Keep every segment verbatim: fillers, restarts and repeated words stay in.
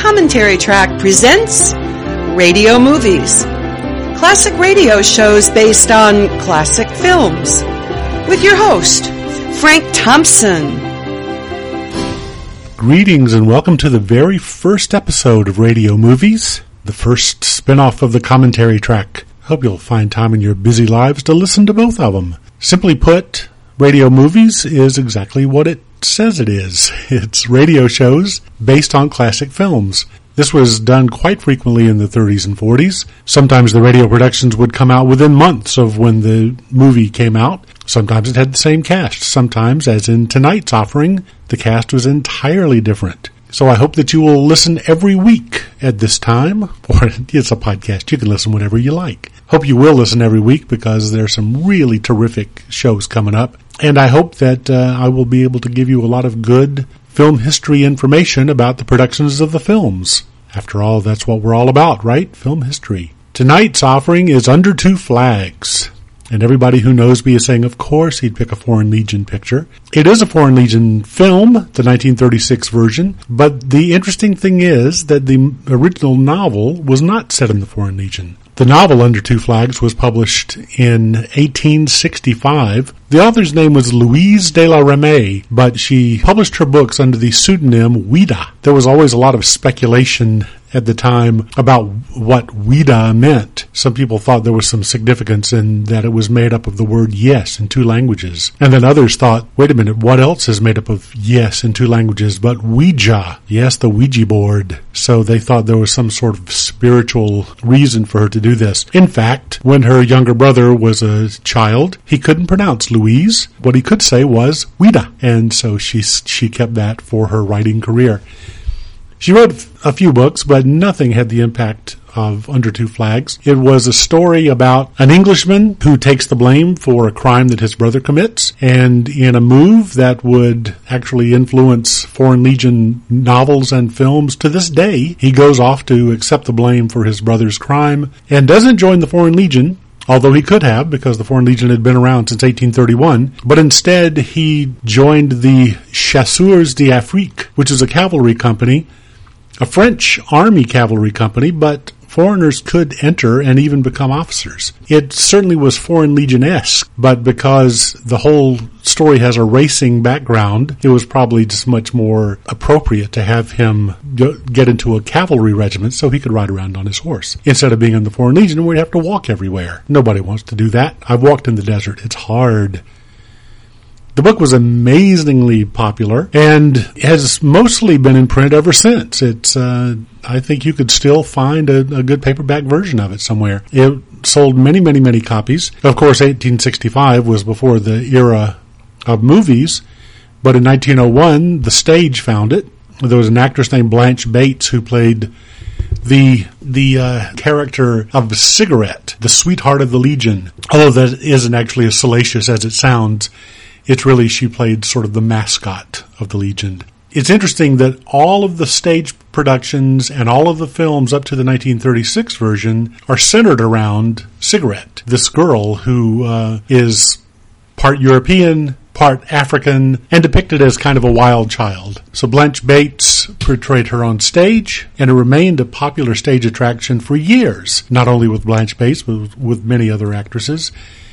Commentary Track presents Radio Movies. Classic radio shows based on classic films. With your host, Frank Thompson. Greetings and welcome to the very first episode of Radio Movies, the first spin-off of the Commentary Track. Hope you'll find time in your busy lives to listen to both of them. Simply put, Radio Movies is exactly what it says it is. It's radio shows based on classic films. This was done quite frequently in the thirties and forties. Sometimes the radio productions would come out within months of when the movie came out. Sometimes it had the same cast. Sometimes, as in tonight's offering, the cast was entirely different. So I hope that you will listen every week at this time. Or it's a podcast. You can listen whenever you like. Hope you will listen every week because there's some really terrific shows coming up. And I hope that uh, I will be able to give you a lot of good film history information about the productions of the films. After all, that's what we're all about, right? Film history. Tonight's offering is Under Two Flags. And everybody who knows me is saying, of course, he'd pick a Foreign Legion picture. It is a Foreign Legion film, the nineteen thirty-six version, but the interesting thing is that the original novel was not set in the Foreign Legion. The novel Under Two Flags was published in eighteen sixty-five. The author's name was Louise de la Ramée, but she published her books under the pseudonym Ouida. There was always a lot of speculation at the time about what Ouida meant. Some people thought there was some significance in that it was made up of the word yes in two languages. And then others thought, wait a minute, what else is made up of yes in two languages but Ouija? Yes, the Ouija board. So they thought there was some sort of spiritual reason for her to do this. In fact, when her younger brother was a child, he couldn't pronounce Louise. What he could say was Ouida. And so she, she kept that for her writing career. She wrote a few books, but nothing had the impact of Under Two Flags. It was a story about an Englishman who takes the blame for a crime that his brother commits, and in a move that would actually influence Foreign Legion novels and films to this day, he goes off to accept the blame for his brother's crime and doesn't join the Foreign Legion, although he could have, because the Foreign Legion had been around since eighteen thirty-one. But instead, he joined the Chasseurs d'Afrique, which is a cavalry company, a French army cavalry company, but foreigners could enter and even become officers. It certainly was Foreign Legion-esque, but because the whole story has a racing background, it was probably just much more appropriate to have him get into a cavalry regiment so he could ride around on his horse. Instead of being in the Foreign Legion, where he'd have to walk everywhere. Nobody wants to do that. I've walked in the desert. It's hard. The book was amazingly popular and has mostly been in print ever since. It's, uh, I think you could still find a, a good paperback version of it somewhere. It sold many, many, many copies. Of course, eighteen sixty-five was before the era of movies, but in nineteen oh one, the stage found it. There was an actress named Blanche Bates who played the the uh, character of Cigarette, the sweetheart of the Legion. Although that isn't actually as salacious as it sounds, it's really, she played sort of the mascot of the Legion. It's interesting that all of the stage productions and all of the films up to the nineteen thirty-six version are centered around Cigarette, this girl who uh, is part European, part African, and depicted as kind of a wild child. So Blanche Bates portrayed her on stage, and it remained a popular stage attraction for years, not only with Blanche Bates, but with many other actresses.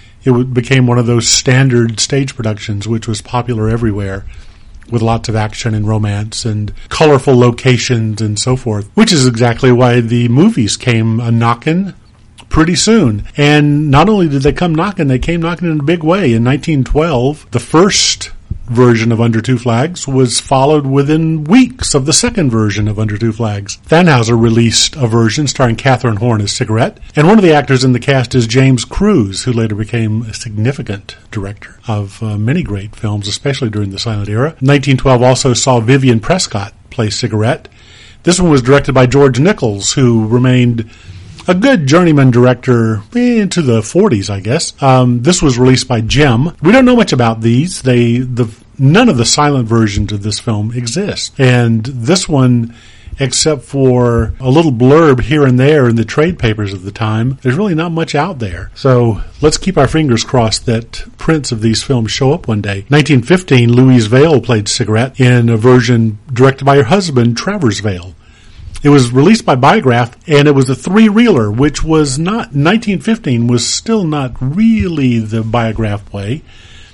It became one of those standard stage productions, which was popular everywhere, with lots of action and romance and colorful locations and so forth, which is exactly why the movies came a-knockin' pretty soon. And not only did they come knocking, they came knocking in a big way. In nineteen twelve, the first version of Under Two Flags was followed within weeks of the second version of Under Two Flags. Thanhouser released a version starring Catherine Horn as Cigarette, and one of the actors in the cast is James Cruise, who later became a significant director of uh, many great films, especially during the silent era. nineteen twelve also saw Vivian Prescott play Cigarette. This one was directed by George Nichols, who remained a good journeyman director into the forties, I guess. Um, this was released by Gem. We don't know much about these. They, the, none of the silent versions of this film exist. And this one, except for a little blurb here and there in the trade papers of the time, there's really not much out there. So let's keep our fingers crossed that prints of these films show up one day. nineteen fifteen, Louise Vale played Cigarette in a version directed by her husband, Travers Vale. It was released by Biograph, and it was a three-reeler, which was not, nineteen fifteen was still not really the Biograph way,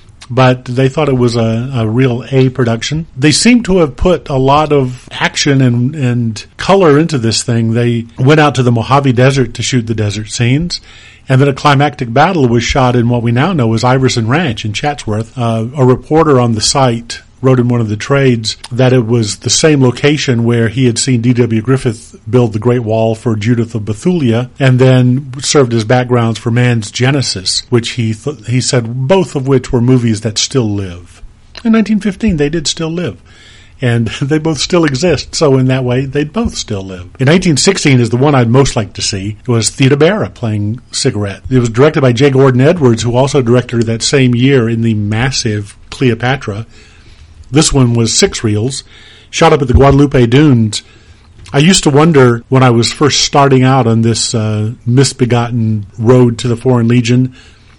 but they thought it was a, a real A production. They seem to have put a lot of action and, and color into this thing. They went out to the Mojave Desert to shoot the desert scenes, and then a climactic battle was shot in what we now know as Iverson Ranch in Chatsworth. Uh, a reporter on the site wrote in one of the trades that it was the same location where he had seen D W Griffith build the Great Wall for Judith of Bethulia, and then served as backgrounds for Man's Genesis, which he th- he said both of which were movies that still live. In nineteen fifteen, they did still live. And they both still exist, so in that way, they'd both still live. In nineteen sixteen is the one I'd most like to see. It was Theda Bara playing Cigarette. It was directed by J. Gordon Edwards, who also directed that same year in the massive Cleopatra. This one was six reels, shot up at the Guadalupe Dunes. I used to wonder, when I was first starting out on this uh, misbegotten road to the Foreign Legion,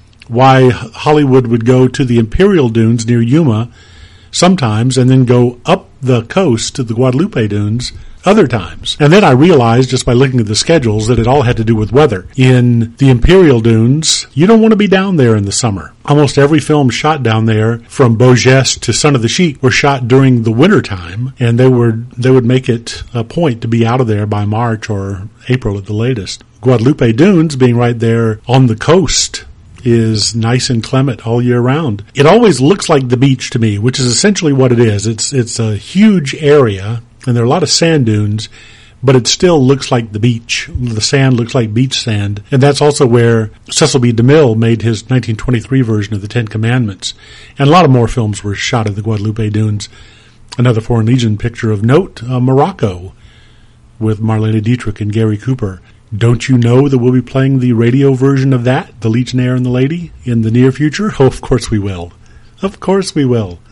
why Hollywood would go to the Imperial Dunes near Yuma sometimes, and then go up the coast to the Guadalupe Dunes other times. And then I realized, just by looking at the schedules, that it all had to do with weather. In the Imperial Dunes, you don't want to be down there in the summer. Almost every film shot down there, from Beau Geste to Son of the Sheep, were shot during the winter time, and they were they would make it a point to be out of there by March or April at the latest. Guadalupe Dunes, being right there on the coast, is nice and clement all year round. It always looks like the beach to me, which is essentially what it is. It's it's a huge area, and there are a lot of sand dunes, but it still looks like the beach. The sand looks like beach sand. And that's also where Cecil B. DeMille made his nineteen twenty-three version of the Ten Commandments. And a lot of more films were shot at the Guadalupe Dunes. Another Foreign Legion picture of note, uh, Morocco, with Marlene Dietrich and Gary Cooper. Don't you know that we'll be playing the radio version of that, The Legionnaire and the Lady, in the near future? Oh, of course we will. Of course we will.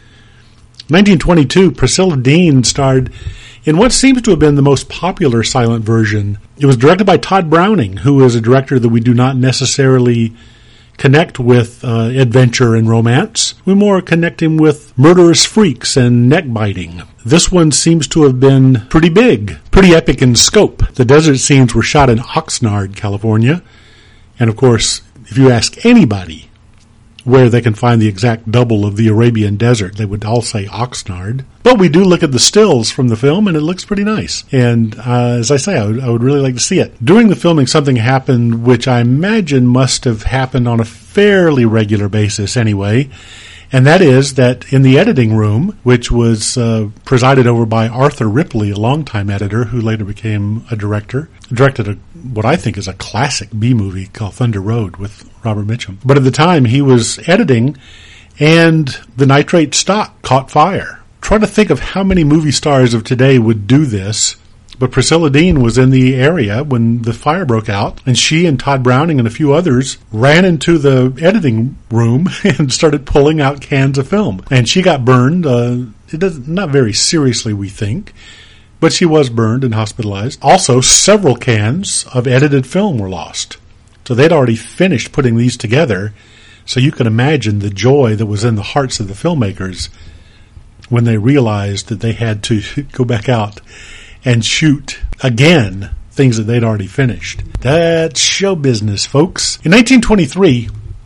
nineteen twenty-two, Priscilla Dean starred in what seems to have been the most popular silent version. It was directed by Todd Browning, who is a director that we do not necessarily connect with uh, adventure and romance. We more connect him with murderous freaks and neck-biting. This one seems to have been pretty big, pretty epic in scope. The desert scenes were shot in Oxnard, California. And of course, if you ask anybody where they can find the exact double of the Arabian desert, they would all say Oxnard. But we do look at the stills from the film, and it looks pretty nice. And uh, as I say, I would, I would really like to see it. During the filming, something happened which I imagine must have happened on a fairly regular basis anyway. And that is that in the editing room, which was uh, presided over by Arthur Ripley, a longtime editor who later became a director, directed a, what I think is a classic B-movie called Thunder Road with Robert Mitchum. But at the time, he was editing, and the nitrate stock caught fire. Try to think of how many movie stars of today would do this. But Priscilla Dean was in the area when the fire broke out, and she and Todd Browning and a few others ran into the editing room and started pulling out cans of film. And she got burned, uh, it does, not very seriously, we think, but she was burned and hospitalized. Also, several cans of edited film were lost. So they'd already finished putting these together, so you can imagine the joy that was in the hearts of the filmmakers when they realized that they had to go back out and shoot again things that they'd already finished. That's show business, folks. In nineteen twenty-three,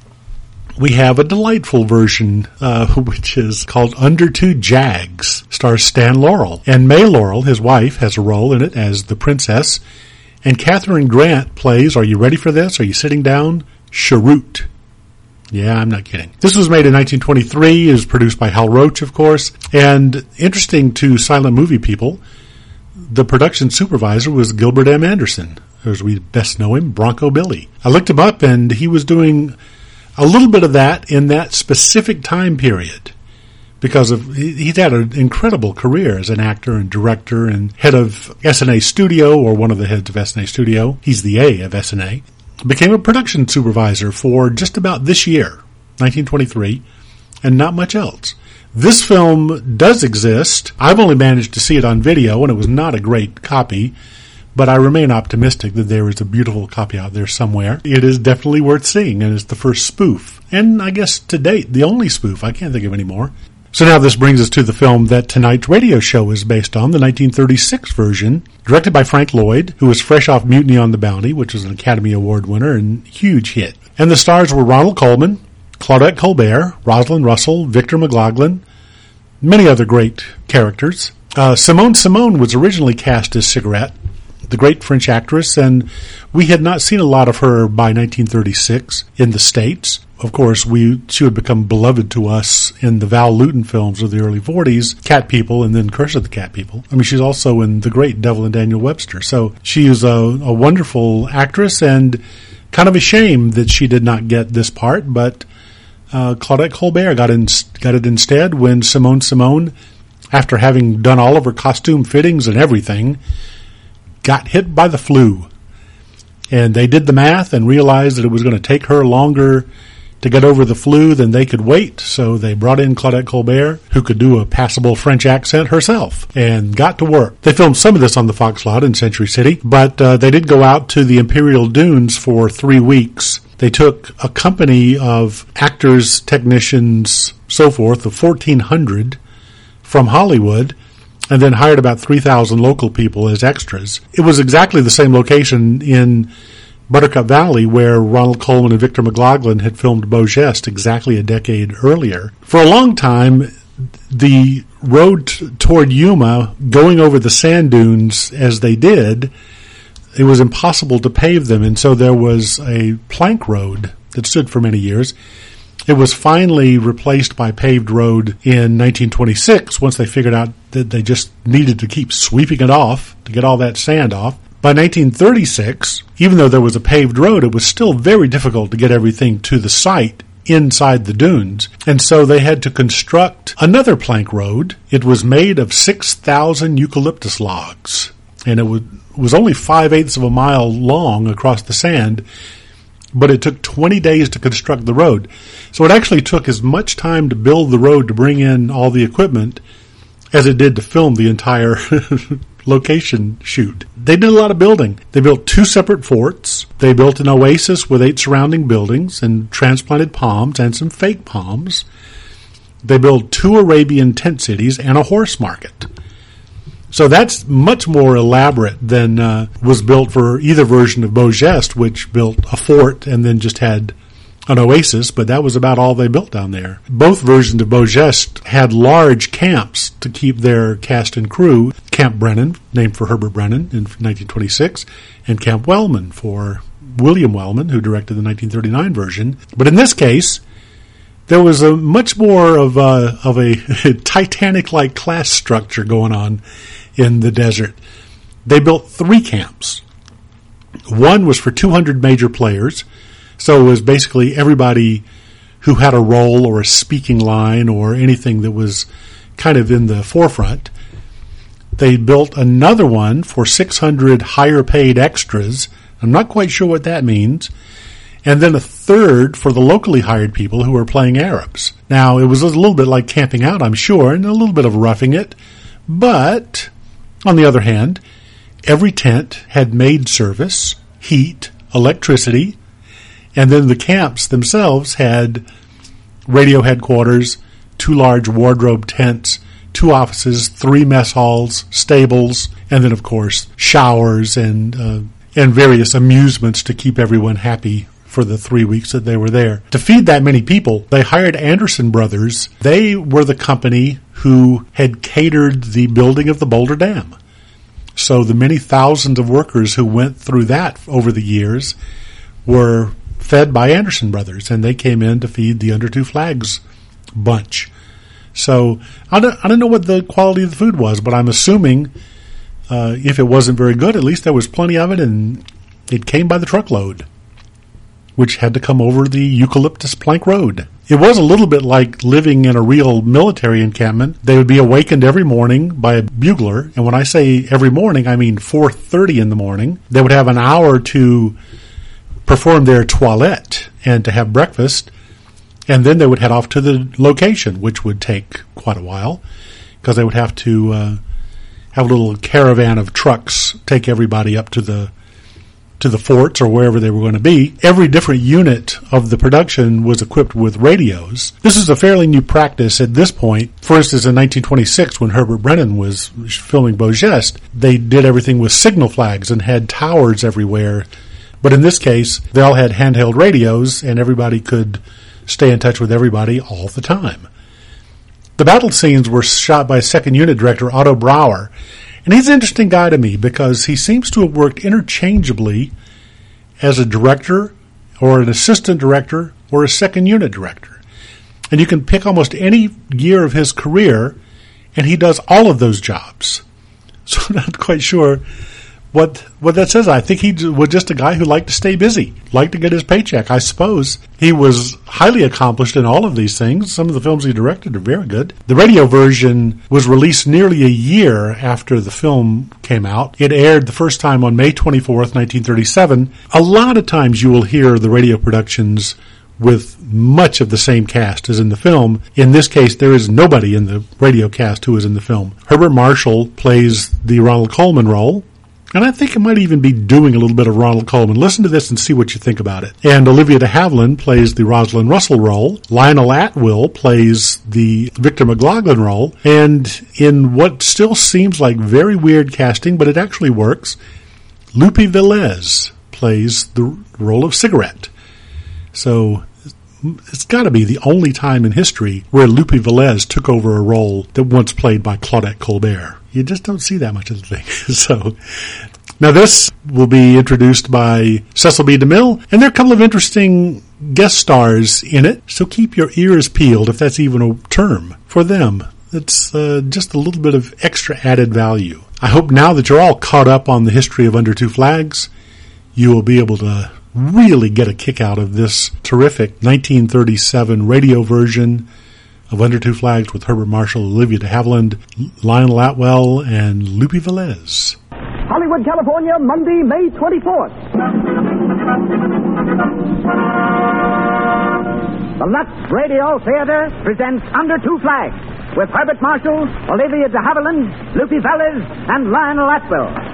we have a delightful version, uh, which is called Under Two Jags. Stars Stan Laurel. And May Laurel, his wife, has a role in it as the princess. And Catherine Grant plays, are you ready for this? Are you sitting down? Sharut. Yeah, I'm not kidding. This was made in nineteen twenty-three. It was produced by Hal Roach, of course. And interesting to silent movie people, the production supervisor was Gilbert M. Anderson, as we best know him, Bronco Billy. I looked him up, and he was doing a little bit of that in that specific time period because of he's had an incredible career as an actor and director and head of S N A Studio, or one of the heads of S N A Studio. He's the A of S N A. Became a production supervisor for just about this year, nineteen twenty-three, and not much else. This film does exist. I've only managed to see it on video, and it was not a great copy, but I remain optimistic that there is a beautiful copy out there somewhere. It is definitely worth seeing, and it's the first spoof. And I guess to date, the only spoof. I can't think of any more. So now this brings us to the film that tonight's radio show is based on, the nineteen thirty-six version, directed by Frank Lloyd, who was fresh off Mutiny on the Bounty, which was an Academy Award winner and huge hit. And the stars were Ronald Colman, Claudette Colbert, Rosalind Russell, Victor McLaglen, many other great characters. Uh, Simone Simone was originally cast as Cigarette, the great French actress, and we had not seen a lot of her by nineteen thirty-six in the States. Of course, we she would become beloved to us in the Val Lewton films of the early forties, Cat People and then Curse of the Cat People. I mean, she's also in The Great Devil and Daniel Webster. So she is a, a wonderful actress, and kind of a shame that she did not get this part, but uh, Claudette Colbert got, in, got it instead when Simone Simone, after having done all of her costume fittings and everything, got hit by the flu. And they did the math and realized that it was going to take her longer to get over the flu than they could wait, so they brought in Claudette Colbert, who could do a passable French accent herself, and got to work. They filmed some of this on the Fox lot in Century City, but uh, they did go out to the Imperial Dunes for three weeks. They took a company of actors, technicians, so forth, of fourteen hundred from Hollywood, and then hired about three thousand local people as extras. It was exactly the same location in Buttercup Valley where Ronald Colman and Victor McLaglen had filmed Beau Geste exactly a decade earlier. For a long time, the road t- toward Yuma, going over the sand dunes as they did, it was impossible to pave them, and so there was a plank road that stood for many years. It was finally replaced by paved road in nineteen twenty-six once they figured out that they just needed to keep sweeping it off to get all that sand off. By nineteen thirty-six, even though there was a paved road, it was still very difficult to get everything to the site inside the dunes, and so they had to construct another plank road. It was made of six thousand eucalyptus logs, and it was only five-eighths of a mile long across the sand, but it took twenty days to construct the road. So it actually took as much time to build the road to bring in all the equipment as it did to film the entire location shoot. They did a lot of building. They built two separate forts. They built an oasis with eight surrounding buildings and transplanted palms and some fake palms. They built two Arabian tent cities and a horse market. So that's much more elaborate than uh, was built for either version of Beau Geste, which built a fort and then just had an oasis, but that was about all they built down there. Both versions of Beau Geste had large camps to keep their cast and crew. Camp Brennan, named for Herbert Brennan in nineteen twenty-six, and Camp Wellman for William Wellman, who directed the nineteen thirty-nine version. But in this case, there was a much more of a, of a Titanic-like class structure going on in the desert. They built three camps. One was for two hundred major players, so it was basically everybody who had a role or a speaking line or anything that was kind of in the forefront. They built another one for six hundred higher-paid extras. I'm not quite sure what that means. And then a third for the locally hired people who were playing Arabs. Now, it was a little bit like camping out, I'm sure, and a little bit of roughing it. But, on the other hand, every tent had maid service, heat, electricity, and then the camps themselves had radio headquarters, two large wardrobe tents, two offices, three mess halls, stables, and then, of course, showers and uh, and various amusements to keep everyone happy for the three weeks that they were there. To feed that many people, they hired Anderson Brothers. They were the company who had catered the building of the Boulder Dam. So the many thousands of workers who went through that over the years were fed by Anderson Brothers, and they came in to feed the Under Two Flags bunch. So I don't, I don't know what the quality of the food was, but I'm assuming uh, if it wasn't very good, at least there was plenty of it, and it came by the truckload, which had to come over the eucalyptus plank road. It was a little bit like living in a real military encampment. They would be awakened every morning by a bugler, and when I say every morning, I mean four thirty in the morning. They would have an hour to perform their toilette and to have breakfast, and then they would head off to the location, which would take quite a while, because they would have to uh, have a little caravan of trucks take everybody up to the to the forts or wherever they were going to be. Every different unit of the production was equipped with radios. This is a fairly new practice at this point. For instance, in nineteen twenty-six, when Herbert Brennan was filming Beau Geste, they did everything with signal flags and had towers everywhere. But in this case, they all had handheld radios, and everybody could stay in touch with everybody all the time. The battle scenes were shot by second unit director Otto Brauer, and he's an interesting guy to me because he seems to have worked interchangeably as a director or an assistant director or a second unit director. And you can pick almost any year of his career, and he does all of those jobs. So I'm not quite sure what what that says. I think he was just a guy who liked to stay busy, liked to get his paycheck. I suppose he was highly accomplished in all of these things. Some of the films he directed are very good. The radio version was released nearly a year after the film came out. It aired the first time on May twenty-fourth, nineteen thirty-seven. A lot of times you will hear the radio productions with much of the same cast as in the film. In this case, there is nobody in the radio cast who is in the film. Herbert Marshall plays the Ronald Colman role, and I think it might even be doing a little bit of Ronald Colman. Listen to this and see what you think about it. And Olivia de Havilland plays the Rosalind Russell role. Lionel Atwill plays the Victor McLaglen role. And in what still seems like very weird casting, but it actually works, Lupe Velez plays the role of Cigarette. So it's got to be the only time in history where Lupe Velez took over a role that once played by Claudette Colbert. You just don't see that much of the thing. So, now this will be introduced by Cecil B. DeMille, and there are a couple of interesting guest stars in it, so keep your ears peeled, if that's even a term, for them. It's uh, just a little bit of extra added value. I hope now that you're all caught up on the history of Under Two Flags, you will be able to really get a kick out of this terrific nineteen thirty-seven radio version of Under Two Flags with Herbert Marshall, Olivia de Havilland, Lionel Atwill, and Lupe Velez. Hollywood, California, Monday, May twenty-fourth. The Lux Radio Theater presents Under Two Flags with Herbert Marshall, Olivia de Havilland, Lupe Velez, and Lionel Atwill.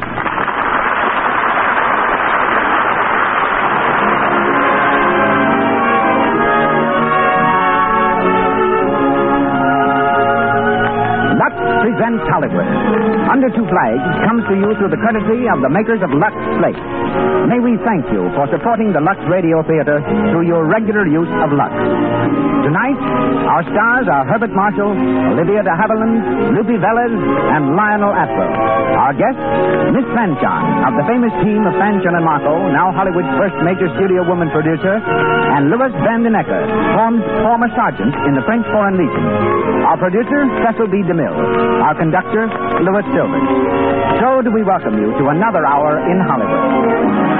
Presents Hollywood. Under Two Flags comes to you through the courtesy of the makers of Lux Flakes. May we thank you for supporting the Lux Radio Theater through your regular use of Lux. Tonight, our stars are Herbert Marshall, Olivia de Havilland, Lupe Velez, and Lionel Atwill. Our guest, Miss Fanchon, of the famous team of Fanchon and Marco, now Hollywood's first major studio woman producer, and Louis Van den Ecker, formed former sergeant in the French Foreign Legion. Our producer, Cecil B. DeMille. Our conductor, Louis Silvers. So do we welcome you to another hour in Hollywood.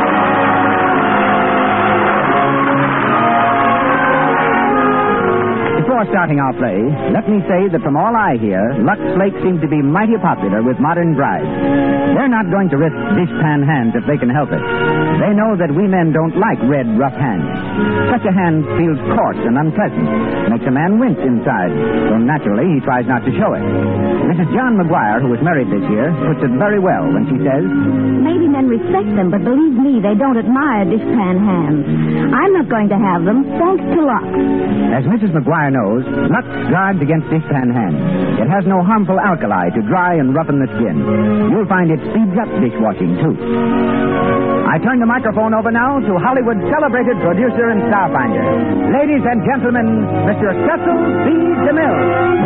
Before starting our play, let me say that from all I hear, Lux Flakes seem to be mighty popular with modern brides. They're not going to risk dishpan hands if they can help it. They know that we men don't like red, rough hands. Such a hand feels coarse and unpleasant, makes a man wince inside, so naturally he tries not to show it. Missus John McGuire, who was married this year, puts it very well when she says, maybe men respect them, but believe me, they don't admire dishpan hands. I'm not going to have them, thanks to Lux. As Missus McGuire knows, Lux guards against dishpan hands. It has no harmful alkali to dry and roughen the skin. You'll find it speeds up dishwashing, too. I turn the microphone over now to Hollywood's celebrated producer and starfinder. Ladies and gentlemen, Mister Cecil B. DeMille.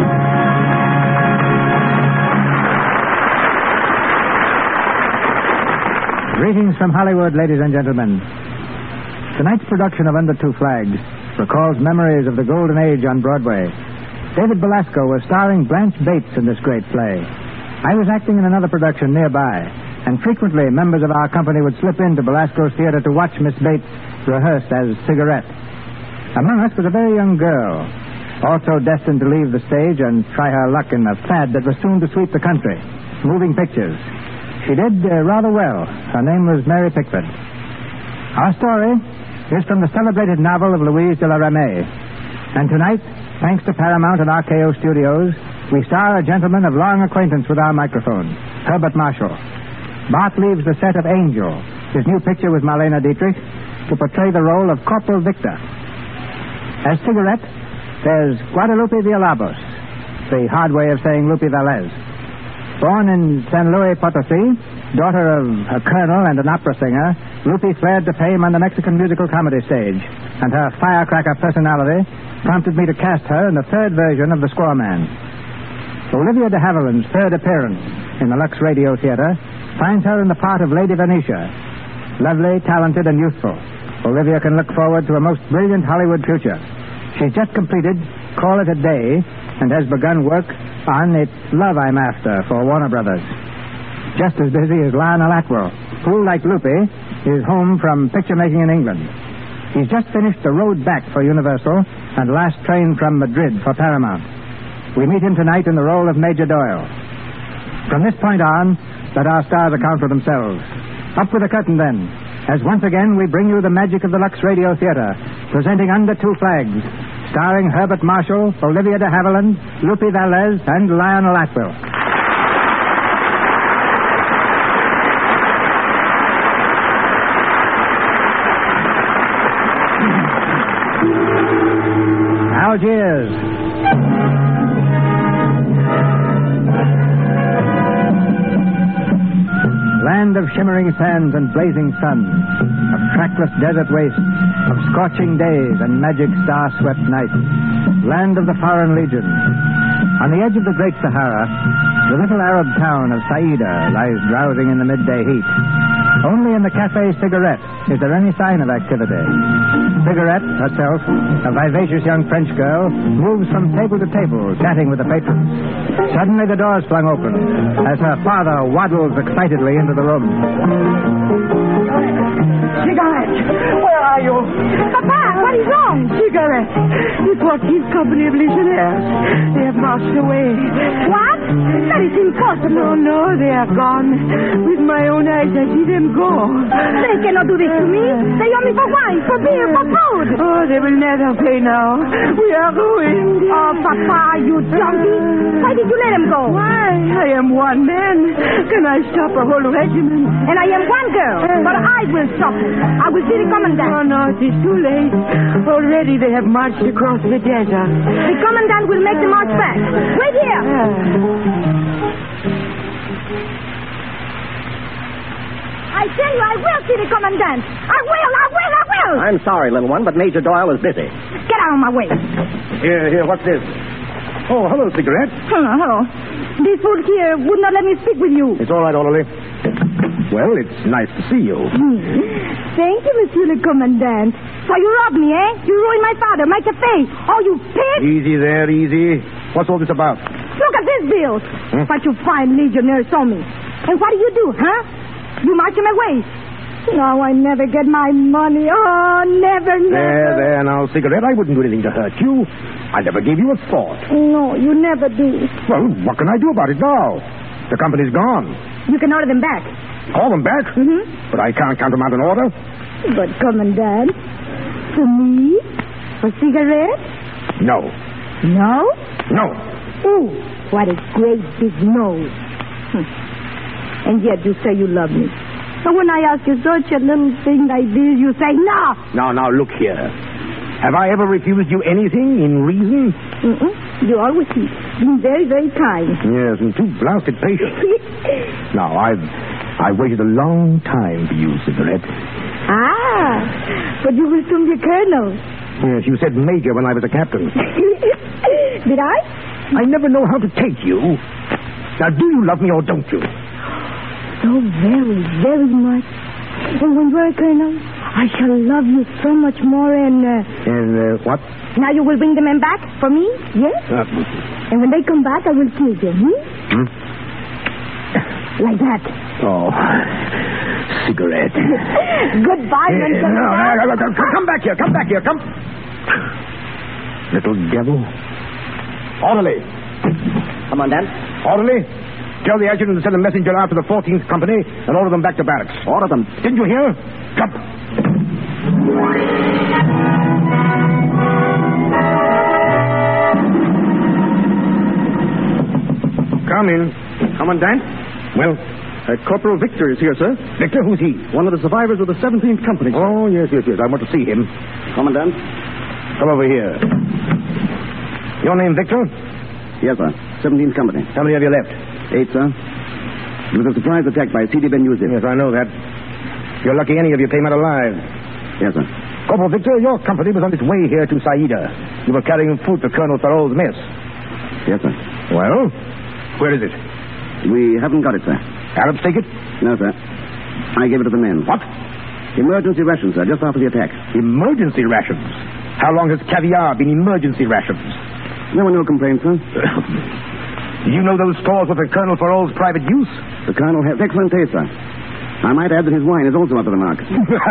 Greetings from Hollywood, ladies and gentlemen. Tonight's production of Under Two Flags recalls memories of the golden age on Broadway. David Belasco was starring Blanche Bates in this great play. I was acting in another production nearby, and frequently members of our company would slip into Belasco's theater to watch Miss Bates rehearse as Cigarette. Among us was a very young girl, also destined to leave the stage and try her luck in a fad that was soon to sweep the country, moving pictures. She did uh, rather well. Her name was Mary Pickford. Our story is from the celebrated novel of Louise de la Ramée. And tonight, thanks to Paramount and R K O Studios, we star a gentleman of long acquaintance with our microphone, Herbert Marshall. Bart leaves the set of Angel, his new picture with Marlene Dietrich, to portray the role of Corporal Victor. As Cigarette, there's Guadalupe Villalobos, the hard way of saying Lupe Velez. Born in San Luis Potosi, daughter of a colonel and an opera singer, Lupe flared to fame on the Mexican musical comedy stage, and her firecracker personality prompted me to cast her in the third version of The Squaw Man. Olivia de Havilland's third appearance in the Lux Radio Theater finds her in the part of Lady Venetia. Lovely, talented, and youthful, Olivia can look forward to a most brilliant Hollywood future. She's just completed Call It a Day and has begun work on It's Love I'm After for Warner Brothers. Just as busy as Lionel Atwill, who, like Lupe, is home from picture making in England. He's just finished The Road Back for Universal and Last Train from Madrid for Paramount. We meet him tonight in the role of Major Doyle. From this point on, let our stars account for themselves. Up with the curtain, then, as once again we bring you the magic of the Lux Radio Theater, presenting Under Two Flags, starring Herbert Marshall, Olivia de Havilland, Lupe Velez, and Lionel Atwill. Algiers. Land of shimmering sands and blazing suns, of trackless desert wastes, of scorching days and magic star-swept nights. Land of the Foreign Legion. On the edge of the Great Sahara, the little Arab town of Saida lies drowsing in the midday heat. Only in the Café Cigarette is there any sign of activity. Cigarette, herself, a vivacious young French girl, moves from table to table, chatting with the patrons. Suddenly the doors flung open as her father waddles excitedly into the room. Cigarette, where are you? Papa, what is wrong? Cigarette, it was his company of legionnaires. They have marched away. What? That is impossible. No, no, they are gone. With my own eyes, I see them go. They cannot do this to me. They owe me for wine, for beer, for food. Oh, they will never pay now. We are ruined. Oh, Papa, you donkey. Why did you let them go? Why? I am one man. Can I stop a whole regiment? And I am one girl. But I will stop it. I will see the commandant. Oh, no, it is too late. Already they have marched across the desert. The commandant will make the march back. Wait here. I tell you, I will see the commandant. I will, I will, I will. I'm sorry, little one, but Major Doyle is busy. Get out of my way. Here, here, what's this? Oh, hello, Cigarette. Hello, hello. This fool here would not let me speak with you. It's all right, Orderly. Well, it's nice to see you. Hmm. Thank you, Monsieur le Commandant. So you robbed me, eh? You ruined my father, my cafe. Oh, you pig! Easy there, easy. What's all this about? Look at this bill. Hmm? What you fine legionnaires saw me. And what do you do, huh? You march him away. No, I never get my money. Oh, never, never. There, there, now, Cigarette, I wouldn't do anything to hurt you. I never gave you a thought. No, you never do. Well, what can I do about it now? The company's gone. You can order them back. Call them back? Mm-hmm. But I can't countermount an order. But, Commandant, for me? For cigarettes? No. No? No. Ooh, what a great big no. Hm. And yet you say you love me. So when I ask you such a little thing like this, you say no. Now, now, look here. Have I ever refused you anything in reason? Mm-mm. You always been very, very kind. Yes, and too blasted patient. Now, I've I've waited a long time for you, Cigarette. Ah, but you will soon be colonel. Yes, you said major when I was a captain. Did I? I never know how to take you. Now, do you love me or don't you? So very, very much. And when you're a colonel, I shall love you so much more and... Uh, and uh, what? Now you will bring the men back for me, yes? Uh, and when they come back, I will kill them, hmm? hmm? Like that. Oh, Cigarette. Goodbye, uh, Monsieur. No, no, no, no, come back here, come back here, come. Little devil. Orderly. Commandant. Orderly. Tell the adjutant to send a messenger out to the fourteenth Company and order them back to barracks. Order them. Didn't you hear? Jump. Come in. Commandant? Well, Uh, Corporal Victor is here, sir. Victor? Who's he? One of the survivors of the seventeenth Company. Oh, yes, yes, yes. I want to see him. Commandant? Come over here. Your name, Victor? Yes, sir. seventeenth Company. How many have you left? Eight, sir. It was a surprise attack by C D Ben Yusuf. Yes, I know that. You're lucky any of you came out alive. Yes, sir. Corporal Victor, your company was on its way here to Saida. You were carrying food to Colonel Farrell's mess. Yes, sir. Well, where is it? We haven't got it, sir. Arabs take it? No, sir. I gave it to the men. What? Emergency rations, sir, just after the attack. Emergency rations? How long has caviar been emergency rations? No one will complain, sir. You know those stores were for Colonel Farrell's private use? The Colonel has excellent taste, sir. I might add that his wine is also up to the mark.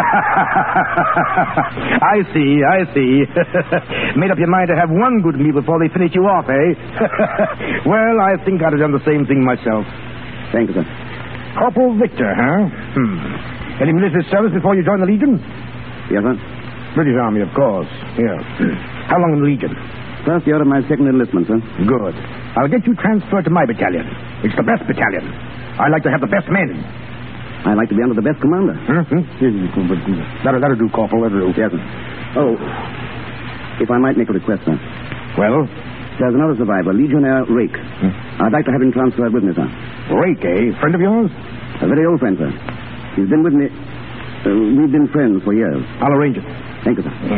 I see, I see. Made up your mind to have one good meal before they finish you off, eh? Well, I think I'd have done the same thing myself. Thank you, sir. Corporal Victor, huh? Hmm. Any military service before you joined the Legion? Yes, sir. British Army, of course. Yeah. How long in the Legion? First year of my second enlistment, sir. Good. I'll get you transferred to my battalion. It's the best battalion. I like to have the best men. I like to be under the best commander. Mm-hmm. That'll, that'll do, Corporal. That'll do. Yes, sir. Oh, if I might make a request, sir. Well? There's another survivor, Legionnaire Rake. Hmm? I'd like to have him transferred with me, sir. Rake, eh? Friend of yours? A very old friend, sir. He's been with me. Uh, we've been friends for years. I'll arrange it. Thank you, sir. Mm-hmm.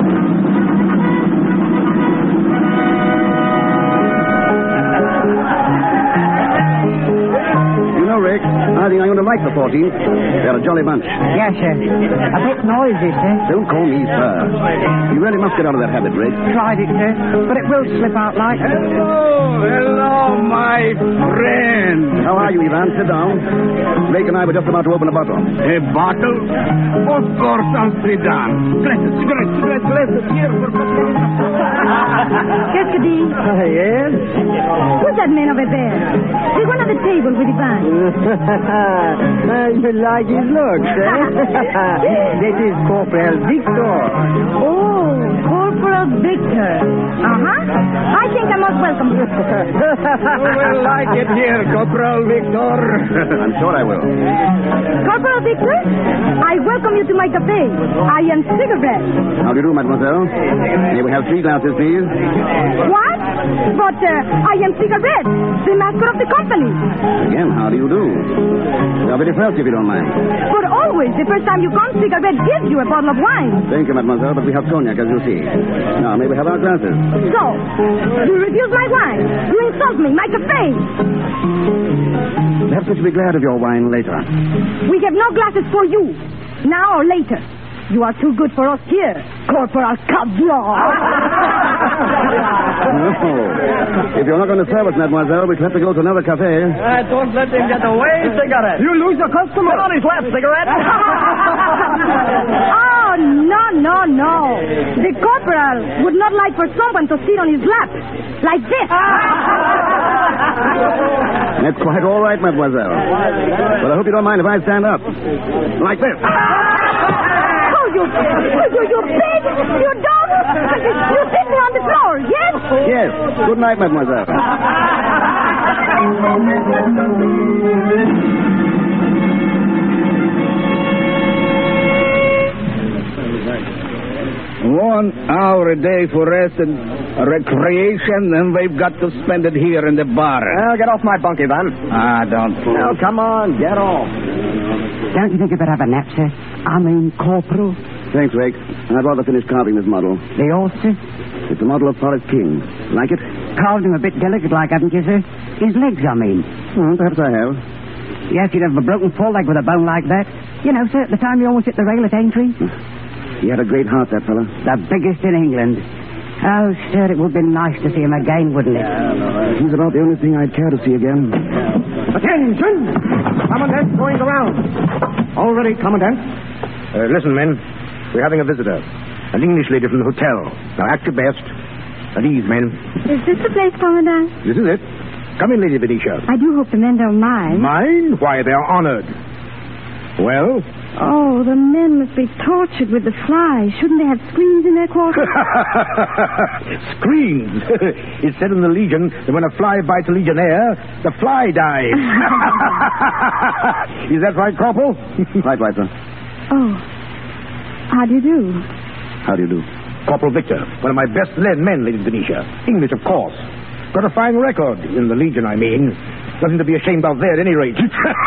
You know, Rick, I think I'm going to like the fourteenth. They're a jolly bunch. Yes, sir. A bit noisy, sir. Don't call me sir. You really must get out of that habit, Rick. Tried it, sir, but it will slip out like... Hello, hello, my friend. How are you, Ivan? Sit down. Rick and I were just about to open a bottle. A bottle? Of course, I'll sit down. Glasses, cigarettes, cigarettes, glasses. Here for... Cassidy. Uh, yes? Who's that man over there? He's one at the table with Ivan. You like his looks, eh? That is Corporal Victor. Oh, Corporal Victor. Uh-huh. I think I must welcome you. You will like it here, Corporal Victor. I'm sure I will. Corporal Victor, I welcome you to my cafe. I am Cigarette. How do you do, mademoiselle? May we have three glasses, please? What? But uh, I am Cigarette, the master of the company. Again, how do you do? You're very first, if you don't mind. But always, the first time you come, Cigarette gives you a bottle of wine. Thank you, mademoiselle, but we have cognac, as you see. Now, may we have our glasses? So, you refuse my wine. You insult me, my cafe. Perhaps we should be glad of your wine later. We have no glasses for you, now or later. You are too good for us here, Corporal Caviar. No. If you're not going to serve us, mademoiselle, we'll have to go to another cafe. Uh, don't let him get away, Cigarette. You lose your customer. Put on his lap, Cigarette. Oh, no, no, no. The corporal would not like for someone to sit on his lap. Like this. That's quite all right, mademoiselle. But I hope you don't mind if I stand up. Like this. Oh, you, you, you pig! You dog! You sit me on the floor, yes? Yes. Good night, mademoiselle. One hour a day for rest and recreation, and we've got to spend it here in the bar. Well, get off my bunk, Ivan. Ah, don't. Now, come on, get off. Don't you think you better have a nap, sir? I mean, Corporal. Thanks, Rick. I'd rather finish carving this model. The horse, sir? It's a model of Forrest King. Like it? Carved him a bit delicate like, haven't you, sir? His legs, I mean. Hmm, perhaps I have. Yes, you'd have a broken foreleg with a bone like that. You know, sir, at the time you almost hit the rail at Aintree. He had a great heart, that fella. The biggest in England. Oh, sir, it would be nice to see him again, wouldn't it? He's about the only thing I'd care to see again. Attention! Commandant going around. All ready, Commandant. Uh, listen, men. We're having a visitor. An English lady from the hotel. Now, act your best. At ease, men. Is this the place, Commandant? This is it. Come in, Lady Venetia. I do hope the men don't mind. Mind? Why, they're honored. Well? Oh, the men must be tortured with the flies. Shouldn't they have screens in their quarters? Screens? It's said in the Legion that when a fly bites a legionnaire, the fly dies. Is that right, Corporal? Right, right, sir. Oh. How do you do? How do you do? Corporal Victor, one of my best led men, Lady Venetia. English, of course. Got a fine record, in the Legion, I mean. Nothing to be ashamed of there, at any rate.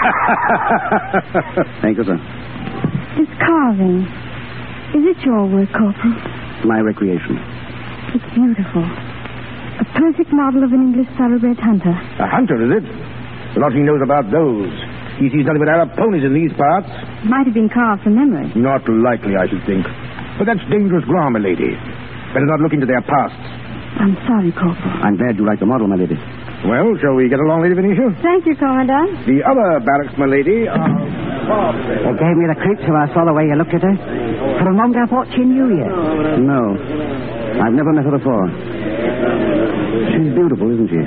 Thank you, sir. This carving, is it your work, Corporal? My recreation. It's beautiful. A perfect model of an English thoroughbred hunter. A hunter, is it? A lot he knows about those. He sees nothing but Arab ponies in these parts. Might have been carved from memory. Not likely, I should think. But that's dangerous ground, my lady. Better not look into their pasts. I'm sorry, Corporal. I'm glad you like the model, my lady. Well, shall we get along, Lady Venetia? Thank you, Commandant. The other barracks, my lady, are... It gave me the creeps when I saw the way you looked at her. For a moment I thought she knew you. No. I've never met her before. She's beautiful, isn't she?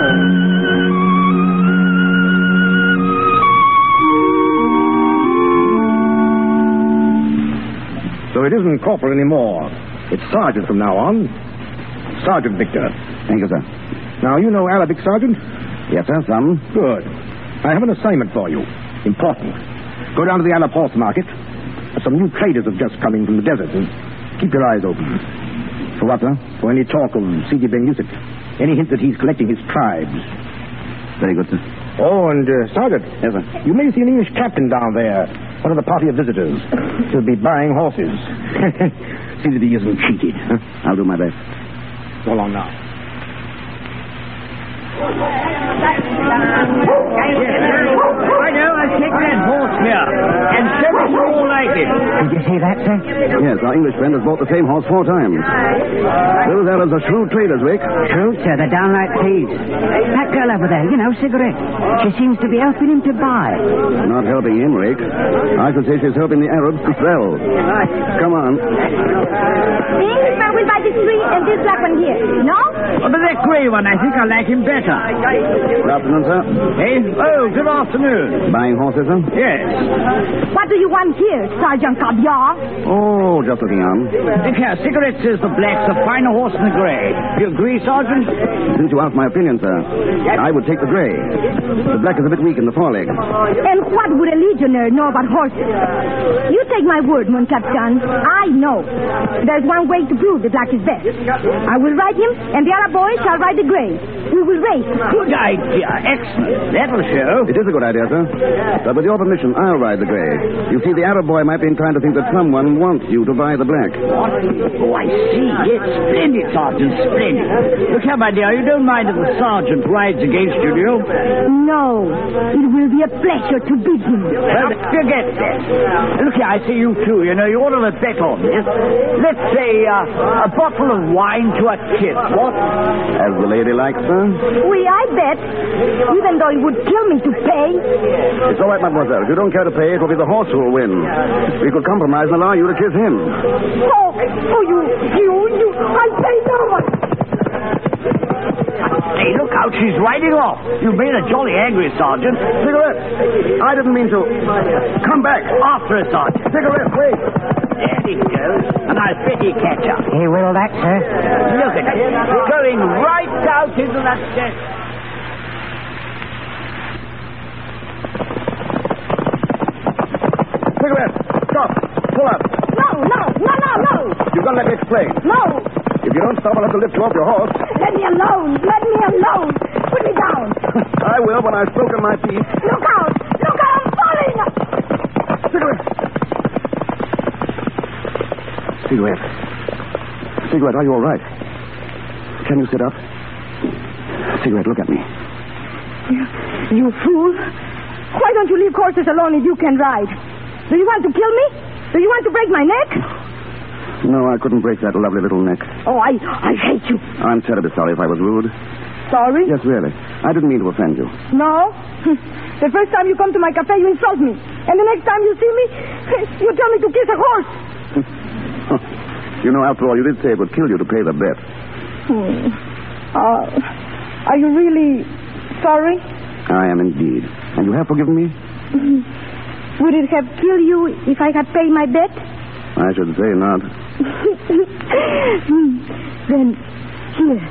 So it isn't corporal anymore. It's sergeant from now on. Sergeant Victor. Thank you, sir. Now, you know Arabic, Sergeant? Yes, sir, some. Good. I have an assignment for you. Important. Go down to the Arab horse market. Some new traders have just come in from the desert, and keep your eyes open. For what, sir? For any talk of Sidi Ben Yusuf. Any hint that he's collecting his tribes. Very good, sir. Oh, and, uh, Sergeant. Yes, sir. You may see an English captain down there. One of the party of visitors. He'll be buying horses. See that he isn't cheated. Huh? I'll do my best. So long now. I know, I'll take that horse here and show you all like it. Did you see that, sir? Yes, our English friend has bought the same horse four times. Those Arabs are shrewd traders, Rick. True, sir. They're downright thieves. That girl over there, you know, Cigarette. She seems to be helping him to buy. Not helping him, Rick. I should say she's helping the Arabs to sell. Come on. The Englishman will buy this tree and this black one here. No? Oh, but that grey one, I think I like him better. Good afternoon, sir. Hey? Oh, good afternoon. Buying horses, sir? Yes. What do you want here, Sergeant Caviar? Oh, just looking on. Look here, Cigarette says the black's a finer horse than the grey. Do you agree, Sergeant? Since you asked my opinion, sir, I would take the grey. The black is a bit weak in the foreleg. And what would a legionnaire know about horses? You take my word, mon captain. I know. There's one way to prove the black is best. I will ride him, and the other boy shall ride the grey. We will race. Good idea. Excellent. That'll show. It is a good idea, sir. But with your permission, I'll ride the grey. You see, the Arab boy might be inclined to think that someone wants you to buy the black. What? Oh, I see. Yes, splendid, Sergeant, splendid. Look here, my dear, you don't mind if the sergeant rides against you, do you? No. It will be a pleasure to beat him. Well, forget that. Look here, I see you too. You know, you ought to have bet on this. Let's say uh, a bottle of wine to a kiss. What? As the lady likes, sir? Oui, I bet. Even though it would kill me to pay. It's all right, mademoiselle. If you don't care to pay, it will be the horse who will win. We could compromise and allow you to kiss him. Oh, oh, you, you, you, I'll pay no one. Hey, look out, she's riding off. You've made her jolly angry, Sergeant. Cigarette! I didn't mean to. Come back. After her, Sergeant. Cigarette, wait. There he goes, and I'll bet he catch up. He will that, sir. Look at it. Going right out into that desk. Cigarette, stop. Pull up. No, no, no, no, no. You've got to let me explain. No. If you don't stop, I'll have to lift you off your horse. Let me alone. Let me alone. Put me down. I will when I've broken my teeth. Look out. Look out. I'm falling. Cigarette. Cigarette. Cigarette, are you all right? Can you sit up? Cigarette, look at me. You, you fool. Why don't you leave horses alone if you can ride? Do you want to kill me? Do you want to break my neck? No, I couldn't break that lovely little neck. Oh, I, I hate you. I'm terribly sorry if I was rude. Sorry? Yes, really. I didn't mean to offend you. No? The first time you come to my cafe, you insult me. And the next time you see me, you tell me to kiss a horse. You know, after all, you did say it would kill you to pay the bet. Hmm. Uh, are you really sorry? I am indeed. And you have forgiven me? Would it have killed you if I had paid my bet? I should say not. Then, here.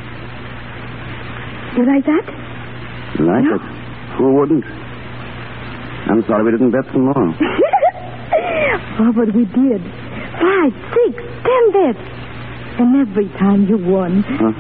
You like that? Like no. it? Who wouldn't? I'm sorry we didn't bet some more. Oh, but we did. Five, six, ten bets. And every time you won. Huh?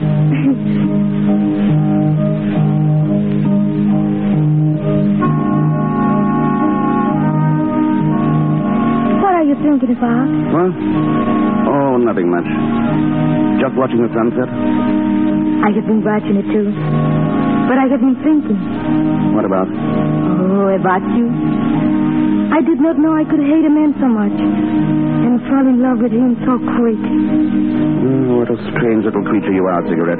What are you thinking about? What? Oh, nothing much. Just watching the sunset. I have been watching it, too. But I have been thinking. What about? Oh, about you. I did not know I could hate a man so much. And fall in love with him so quick. Oh, what a strange little creature you are, Cigarette.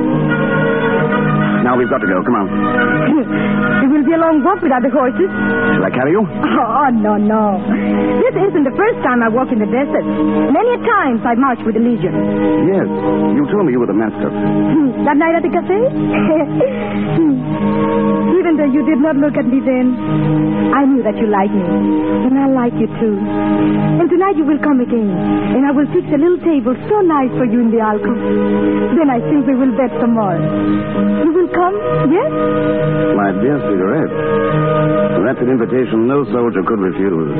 Now we've got to go. Come on. It will be a long walk without the horses. Shall I carry you? Oh, no, no. This isn't the first time I walk in the desert. Many times I marched with the Legion. Yes. You told me you were the master. That night at the cafe? Even though you did not look at me then, I knew that you liked me. And I like you, too. And tonight you will come again. And I will fix a little table so nice for you in the alcove. Then I think we will bet some more. You will come, yes? My dear Cigarette, that's an invitation no soldier could refuse.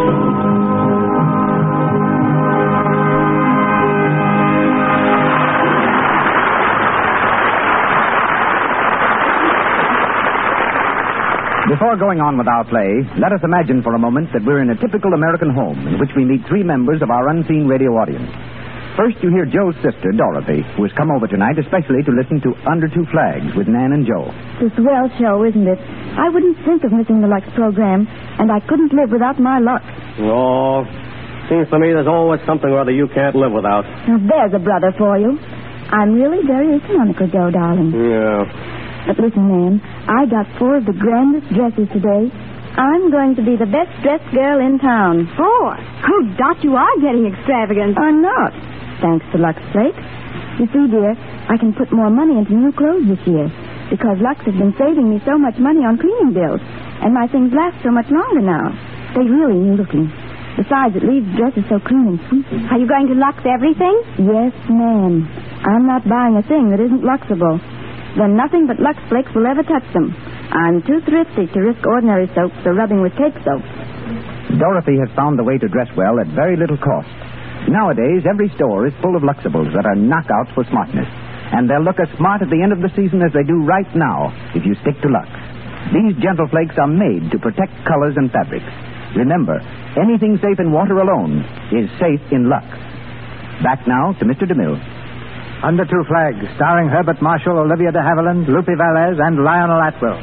Before going on with our play, let us imagine for a moment that we're in a typical American home in which we meet three members of our unseen radio audience. First, you hear Joe's sister, Dorothy, who has come over tonight especially to listen to Under Two Flags with Nan and Joe. It's a swell show, isn't it? I wouldn't think of missing the Lux program, and I couldn't live without my Lux. Oh, seems to me there's always something or other you can't live without. Now, there's a brother for you. I'm really very economical, Joe, darling. Yeah. But listen, Nan, I got four of the grandest dresses today. I'm going to be the best dressed girl in town. Four? Oh, Dot, you are getting extravagant. I'm not, thanks to Lux Flakes. You see, dear, I can put more money into new clothes this year because Lux has been saving me so much money on cleaning bills, and my things last so much longer now. They're really new looking. Besides, it leaves dresses so clean and sweet. Are you going to Lux everything? Yes, ma'am. I'm not buying a thing that isn't Luxable. Then nothing but Lux Flakes will ever touch them. I'm too thrifty to risk ordinary soaps or rubbing with cake soap. Dorothy has found the way to dress well at very little cost. Nowadays, every store is full of Luxables that are knockouts for smartness. And they'll look as smart at the end of the season as they do right now if you stick to Lux. These gentle flakes are made to protect colors and fabrics. Remember, anything safe in water alone is safe in Lux. Back now to Mister DeMille. Under Two Flags, starring Herbert Marshall, Olivia de Havilland, Lupe Valez, and Lionel Atwill.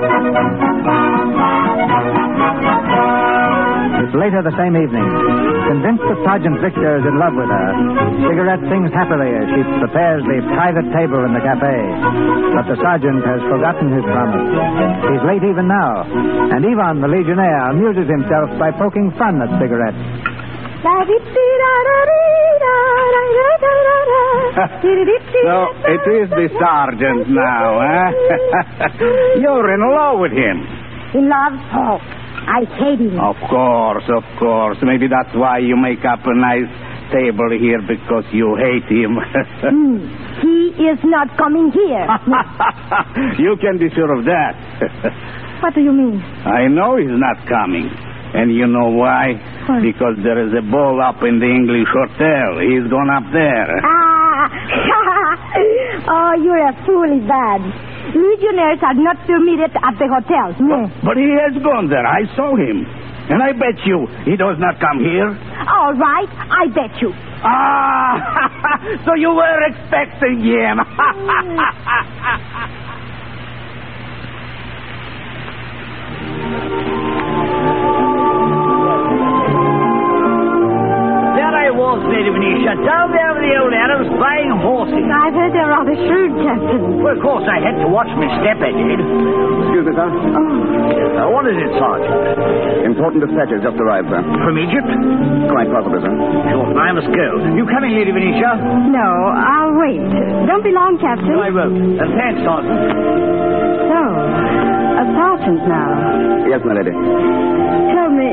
It's later the same evening. Convinced that Sergeant Victor is in love with her, Cigarette sings happily as she prepares the private table in the cafe. But the sergeant has forgotten his promise. He's late even now, and Ivan, the Legionnaire, amuses himself by poking fun at Cigarette. So it is the sergeant now, eh? You're in love with him. In love? Oh, I hate him. Of course, of course. Maybe that's why you make up a nice table here, because you hate him. mm, he is not coming here. You can be sure of that. What do you mean? I know he's not coming. And you know why? What? Because there is a ball up in the English hotel. He's gone up there. Ah! Oh, you're a fool, bad. Legionnaires are not permitted at the hotel. No. But, but he has gone there. I saw him. And I bet you he does not come here. All right, I bet you. Ah! So you were expecting him. Was Lady Venetia down there with the old Adams buying horses. I've heard they're rather shrewd, Captain. Well, of course, I had to watch my step, I did. Excuse me, sir. Oh. Uh, what is it, Sergeant? Important dispatches just arrived, sir. From Egypt? Quite possibly, sir. Sure, I must go. You coming, Lady Venetia? No, I'll wait. Don't be long, Captain. No, I won't. Uh, thanks, Sergeant. So, a sergeant now. Yes, my lady. Tell me,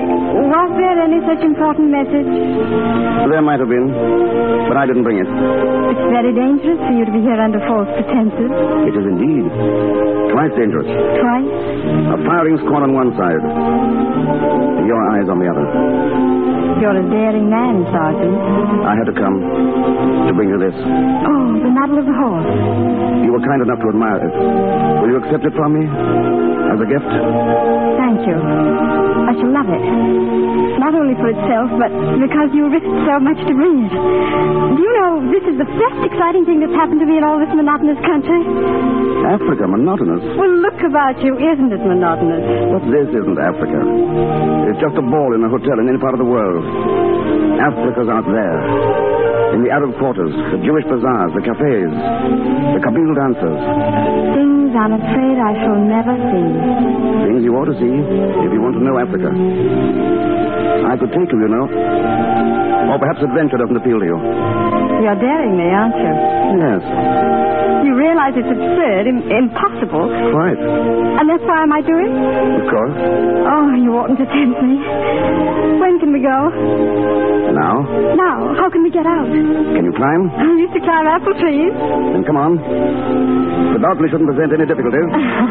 Was there any such important message? There might have been, but I didn't bring it. It's very dangerous for you to be here under false pretenses. It is indeed. Twice dangerous. Twice? A firing squad on one side. Your eyes on the other. You're a daring man, Sergeant. I had to come to bring you this. Oh, the model of the horse. You were kind enough to admire it. Will you accept it from me? As a gift? Thank you. I shall love it. Not only for itself, but because you risked so much to bring it. Do you know, this is the first exciting thing that's happened to me in all this monotonous country. Africa, monotonous? Well, look about you. Isn't it monotonous? But this isn't Africa. It's just a ball in a hotel in any part of the world. Africa's out there. In the Arab quarters, the Jewish bazaars, the cafes, the Kabyle dancers. Things I'm afraid I shall never see. Things you ought to see if you want to know Africa. I could take you, you know. Or perhaps adventure doesn't appeal to you. You're daring me, aren't you? Yes. You realize it's absurd, im- impossible. Quite. And that's why I might do it? Of course. Oh, you oughtn't to tempt me. When can we go? Now? Now. How can we get out? Can you climb? I used to climb apple trees. Then come on. The balcony shouldn't present any difficulties.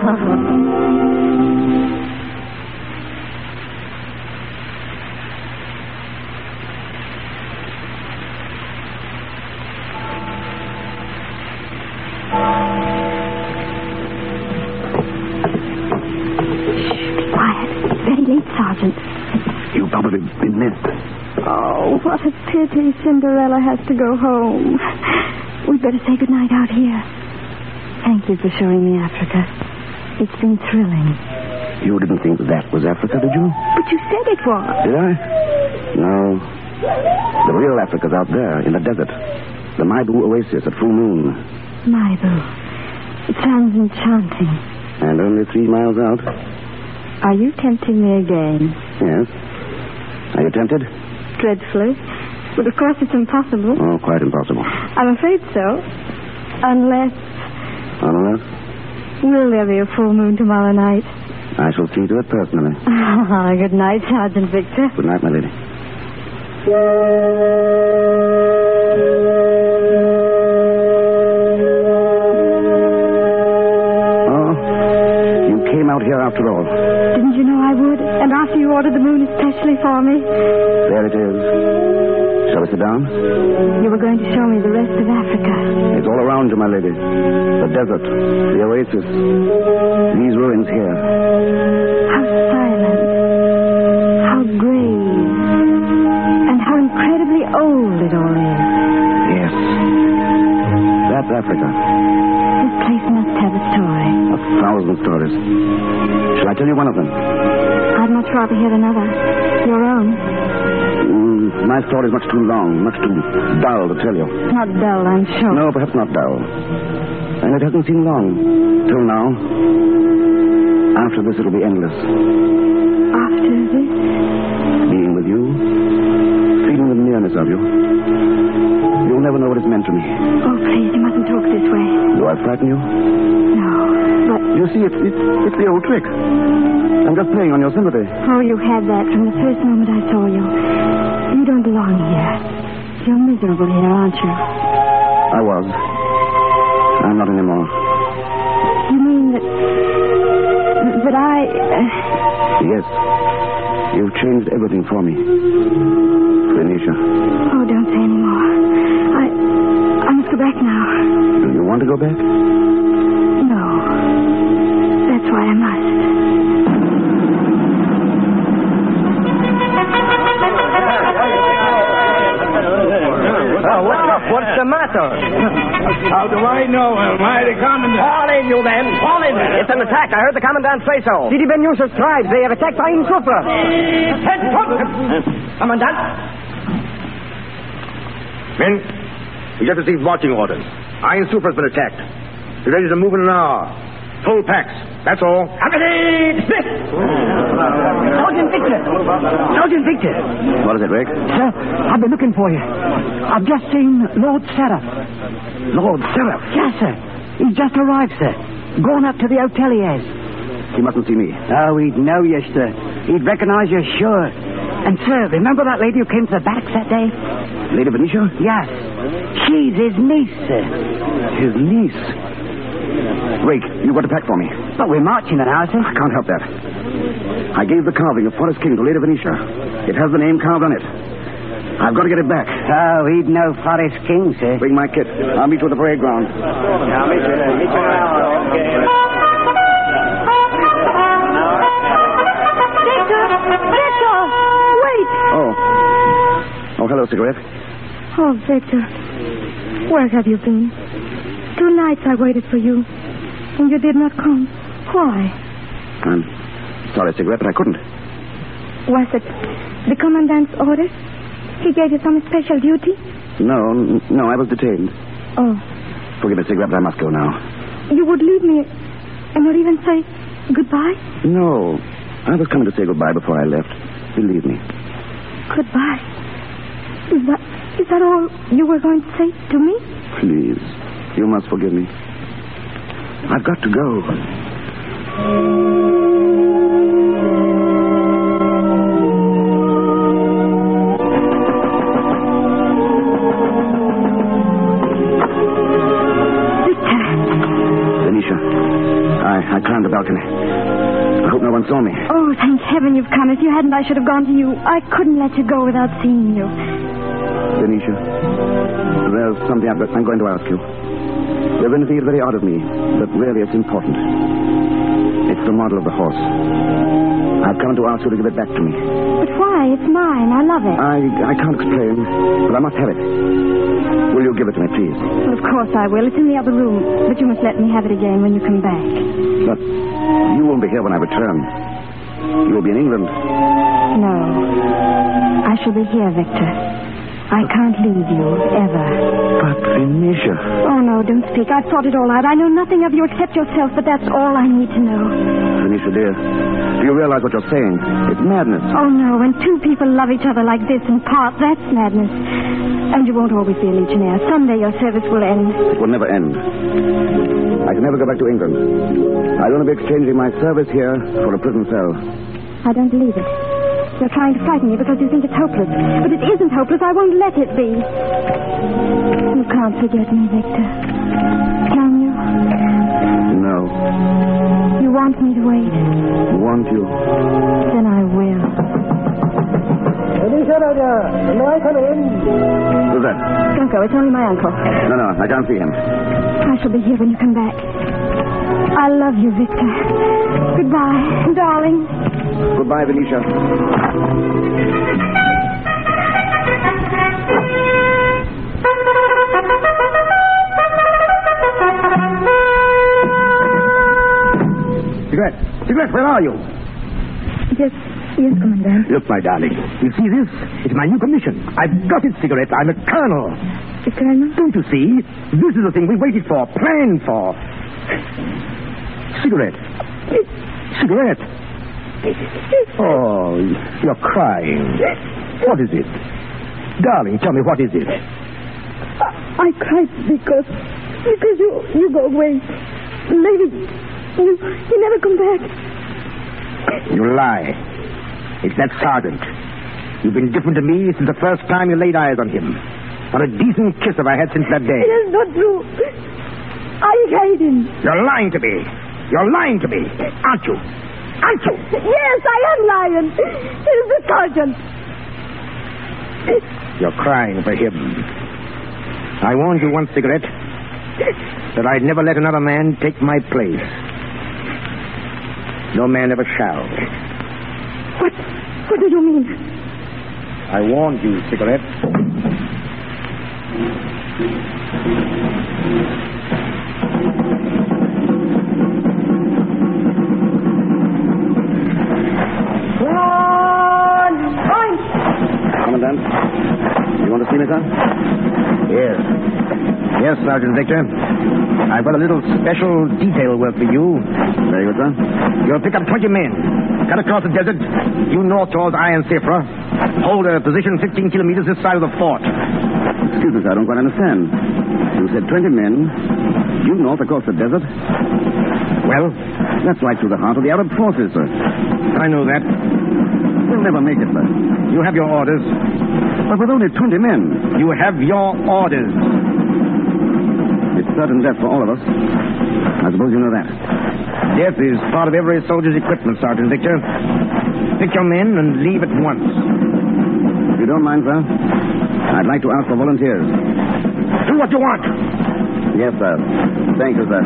You probably been missed. Oh, what a pity Cinderella has to go home. We'd better say goodnight out here. Thank you for showing me Africa. It's been thrilling. You didn't think that was Africa, did you? But you said it was. Did I? No. The real Africa's out there in the desert. The Maibu Oasis at full moon. Maibu. It sounds enchanting. And only three miles out. Are you tempting me again? Yes. Are you tempted? Dreadfully. But of course it's impossible. Oh, quite impossible. I'm afraid so. Unless... Unless? Will there be a full moon tomorrow night? I shall see to it personally. Good night, Sergeant Victor. Good night, my lady. Oh, you came out here after all. Didn't you know I would? And after you ordered the moon especially for me? There it is. Shall we sit down? You were going to show me the rest of Africa. It's all around you, my lady. The desert, the oasis, these ruins here. How silent, how grave, and how incredibly old it all is. Yes. That's Africa. This place must have a story. A thousand stories. Shall I tell you one of them? I'd much rather hear another. Your own. Mm, my story's much too long, much too dull to tell you. Not dull, I'm sure. No, perhaps not dull. And it hasn't seemed long. Till now. After this, it'll be endless. After this? Being with you. Feeling the nearness of you. You'll never know what it's meant to me. Oh, please, you mustn't talk this way. Do I frighten you? No, but... You see, it's, it's, it's the old trick. I'm just playing on your sympathy. Oh, you had that from the first moment I saw you. You don't belong here. You're miserable here, aren't you? I was. I'm not anymore. You mean that... that I... Uh... Yes. You've changed everything for me. Phoenicia. Oh, don't say any more. I... I must go back now. Do you want to go back? No. That's why I must. Oh, what's up? What's the matter? How do I know? Am I the commandant? Fall in, you men! Fall in! It's an attack. I heard the commandant say so. Sidi Ben Yusuf's tribes. They have attacked Ain Sufra. Commandant? Men, we just received marching orders. Ain Sufra's been attacked. We're ready to move in an hour. Full packs. That's all. Company dismissed! Sergeant Victor! Sergeant Victor! What is it, Rick? Sir, I've been looking for you. I've just seen Lord Seraph. Lord Seraph? Yes, sir. He's just arrived, sir. Gone up to the hotel he has. He mustn't see me. Oh, he'd know you, sir. He'd recognize you, sure. And, sir, remember that lady who came to the barracks that day? Lady Venetia? Yes. She's his niece, sir. His niece? Wait, you've got to pack for me. But we're marching an hour, sir. I can't help that. I gave the carving of Forest King to Lady Venetia. It has the name carved on it. I've got to get it back. Oh, he'd know Forest King, sir. Bring my kit. I'll meet you at the parade ground. Victor! Victor! Wait! Oh. Oh, hello, cigarette. Oh, Victor. Where have you been? Two nights I waited for you, and you did not come. Why? I'm sorry, cigarette, but I couldn't. Was it the commandant's orders? He gave you some special duty? No, n- no, I was detained. Oh. Forgive me, cigarette, but I must go now. You would leave me and not even say goodbye? No. I was coming to say goodbye before I left. Believe me. Goodbye? Is that, is that all you were going to say to me? Please, you must forgive me. I've got to go. I climbed the balcony. I hope no one saw me. Oh, thank heaven you've come. If you hadn't, I should have gone to you. I couldn't let you go without seeing you. Venetia, there's something I'm going to ask you. There's anything very odd of me, but really it's important. It's the model of the horse. I've come to ask you to give it back to me. But why? It's mine. I love it. I, I can't explain, but I must have it. Will you give it to me, please? Well, of course I will. It's in the other room. But you must let me have it again when you come back. But you won't be here when I return. You'll be in England. No. I shall be here, Victor. I can't leave you, ever. But, Venetia... Oh, no, don't speak. I've thought it all out. I know nothing of you except yourself, but that's all I need to know. Venetia, dear, do you realize what you're saying? It's madness. Oh, no. When two people love each other like this and part, that's madness. And you won't always be a legionnaire. Someday your service will end. It will never end. I can never go back to England. I'll only be exchanging my service here for a prison cell. I don't believe it. You're trying to frighten me because you think it's hopeless. But it isn't hopeless. I won't let it be. You can't forget me, Victor. Can you? No. You want me to wait? Want you? Then I will. Venetia, may I come in? Who's that? Don't go. It's only my uncle. No, no, I can't see him. I shall be here when you come back. I love you, Victor. Goodbye, darling. Goodbye, Venetia. Cigarette, Cigarette, where are you? Yes, yes, Commandant. Look, my darling, you see this? It's my new commission. I've got it, Cigarette. I'm a colonel. A colonel? Don't you see? This is the thing we waited for, planned for. Cigarette. Cigarette. Oh, you're crying. What is it? Darling, tell me, what is it? I, I cried because... because you you go away. Maybe you, you never come back. You lie. It's that sergeant. You've been different to me since the first time you laid eyes on him. Not a decent kiss have I had since that day. It is not true. I hate him. You're lying to me. You're lying to me, aren't you? Aren't you? Yes, I am lying. It is the sergeant. You're crying for him. I warned you once, Cigarette, that I'd never let another man take my place. No man ever shall. What? What do you mean? I warned you, Cigarette. Commandant, you want to see me, sir? Yes. Yes, Sergeant Victor. I've got a little special detail work for you. Very good, sir. You'll pick up twenty men. Cut across the desert, due north towards Iron Sifra. Hold a position fifteen kilometers this side of the fort. Excuse me, sir, I don't quite understand. You said twenty men, due north across the desert? Well? That's right through the heart of the Arab forces, sir. I know that. Well, never make it, sir. You have your orders. But with only twenty men. You have your orders. It's certain death for all of us. I suppose you know that. Death is part of every soldier's equipment, Sergeant Victor. Pick your men and leave at once. If you don't mind, sir, I'd like to ask for volunteers. Do what you want. Yes, sir. Thank you, sir.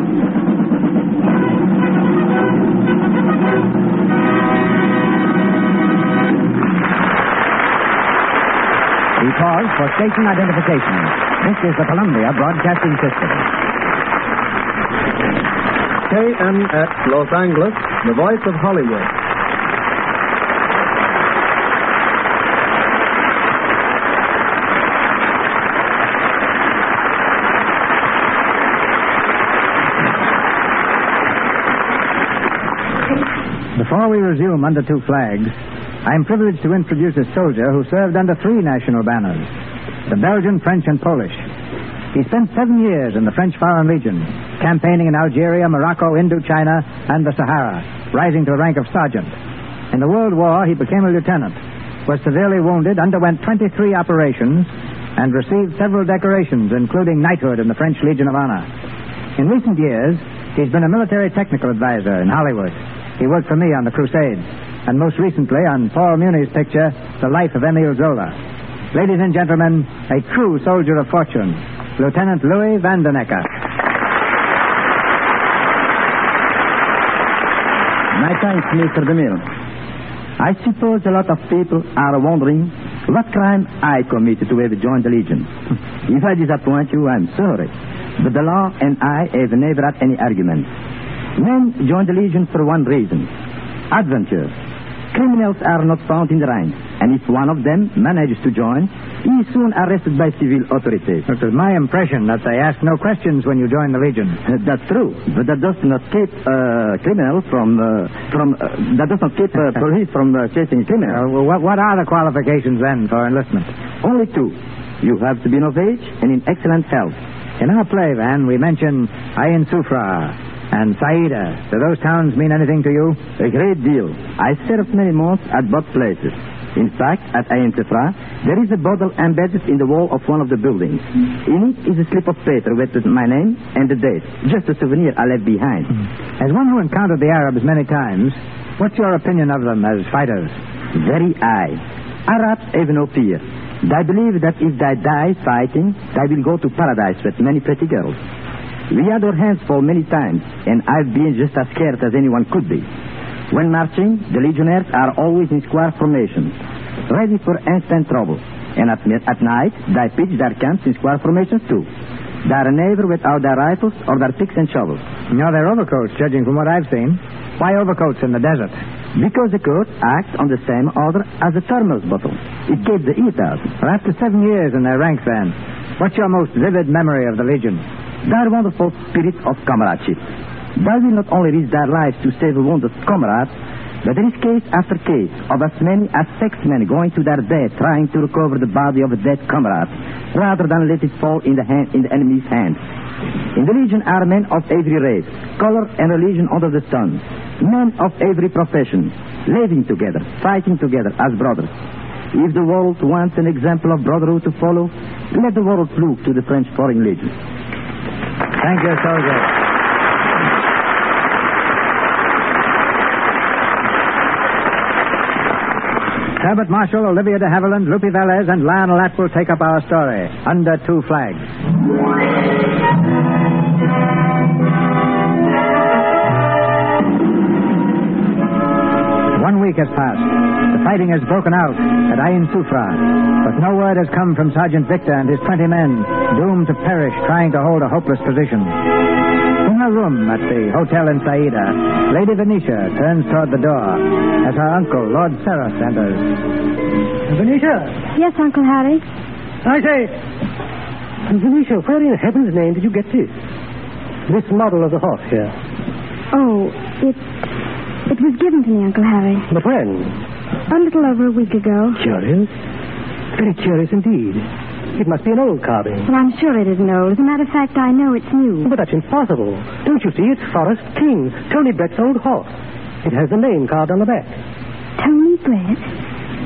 We pause for station identification. This is the Columbia Broadcasting System. K M X Los Angeles, the voice of Hollywood. Before we resume Under Two Flags, I am privileged to introduce a soldier who served under three national banners, the Belgian, French, and Polish. He spent seven years in the French Foreign Legion, campaigning in Algeria, Morocco, Indochina, and the Sahara, rising to the rank of sergeant. In the World War, he became a lieutenant, was severely wounded, underwent twenty-three operations, and received several decorations, including knighthood in the French Legion of Honor. In recent years, he's been a military technical advisor in Hollywood. He worked for me on The Crusades, and most recently on Paul Muni's picture, The Life of Emile Zola. Ladies and gentlemen, a true soldier of fortune, Lieutenant Louis Vandenecker. My thanks, Mister DeMille. I suppose a lot of people are wondering what crime I committed to have joined the Legion. If I disappoint you, I'm sorry. But the law and I have never had any arguments. Men join the Legion for one reason: adventure. Criminals are not found in the ranks, and if one of them manages to join, he is soon arrested by civil authorities. It was my impression that they ask no questions when you join the Legion. Uh, that's true, but that does not keep uh, criminals from uh, from uh, that does not keep uh, police from uh, chasing criminals. Uh, well, what, what are the qualifications then for enlistment? Only two. You have to be of age and in excellent health. In our play, Van, we mention Ain Sufra and Saida. Do those towns mean anything to you? A great deal. I served many months at both places. In fact, at Ain Sufra, there is a bottle embedded in the wall of one of the buildings. In it is a slip of paper with my name and the date. Just a souvenir I left behind. As one who encountered the Arabs many times, what's your opinion of them as fighters? Very high. Arabs have no fear. They believe that if they die fighting, they will go to paradise with many pretty girls. We had our hands full many times, and I've been just as scared as anyone could be. When marching, the legionnaires are always in square formation, ready for instant trouble. And at, at night, they pitch their camps in square formations too. They are never without their rifles or their picks and shovels. No, they're overcoats, judging from what I've seen. Why overcoats in the desert? Because the coat acts on the same order as a thermos bottle. It keeps the heat out. Well, after seven years in their ranks, then, what's your most vivid memory of the Legion? Their wonderful spirit of comradeship. They will not only risk their lives to save a wounded comrade, but there is case after case of as many as six men going to their death trying to recover the body of a dead comrade, rather than let it fall in the, hand, in the enemy's hands. In the Legion are men of every race, color, and religion under the sun. Men of every profession, living together, fighting together as brothers. If the world wants an example of brotherhood to follow, let the world look to the French Foreign Legion. Thank you, soldier. Herbert Marshall, Olivia de Havilland, Lupe Velez, and Lionel Atwill take up our story, Under Two Flags. One week has passed. The fighting has broken out at Ain Sufra, but no word has come from Sergeant Victor and his twenty men, doomed to perish trying to hold a hopeless position. In her room at the hotel in Saida, Lady Venetia turns toward the door as her uncle, Lord Seraph, enters. Venetia! Yes, Uncle Harry? I say, Venetia, where in heaven's name did you get this? This model of the horse here. Oh, it... It was given to me, Uncle Harry. But when? A little over a week ago. Curious. Very curious indeed. It must be an old carving. Well, I'm sure it isn't old. As a matter of fact, I know it's new. But that's impossible. Don't you see? It's Forrest King, Tony Brett's old horse. It has the name carved on the back. Tony Brett?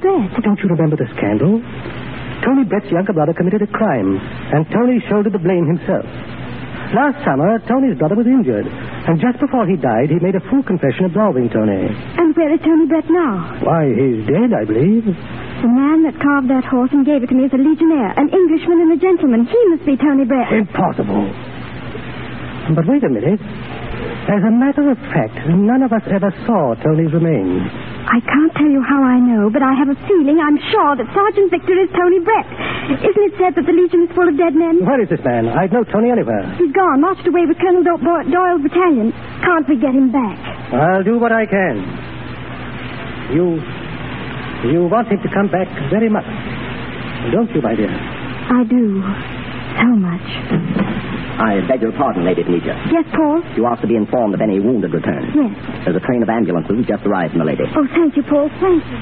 Brett. Don't you remember the scandal? Tony Brett's younger brother committed a crime, and Tony shouldered the blame himself. Last summer, Tony's brother was injured, and just before he died, he made a full confession absolving Tony. And where is Tony Brett now? Why, he's dead, I believe. The man that carved that horse and gave it to me is a legionnaire, an Englishman and a gentleman. He must be Tony Brett. Impossible. But wait a minute. As a matter of fact, none of us ever saw Tony's remains. I can't tell you how I know, but I have a feeling, I'm sure, that Sergeant Victor is Tony Brett. Isn't it said that the Legion is full of dead men? Where is this man? I'd know Tony anywhere. He's gone, marched away with Colonel Do- Bo- Doyle's battalion. Can't we get him back? I'll do what I can. You... You want him to come back very much, don't you, my dear? I do. So much. I beg your pardon, Lady Demetra. Yes, Paul? You asked to be informed of any wounded return. Yes. There's a train of ambulances just arrived, my lady. Oh, thank you, Paul. Thank you.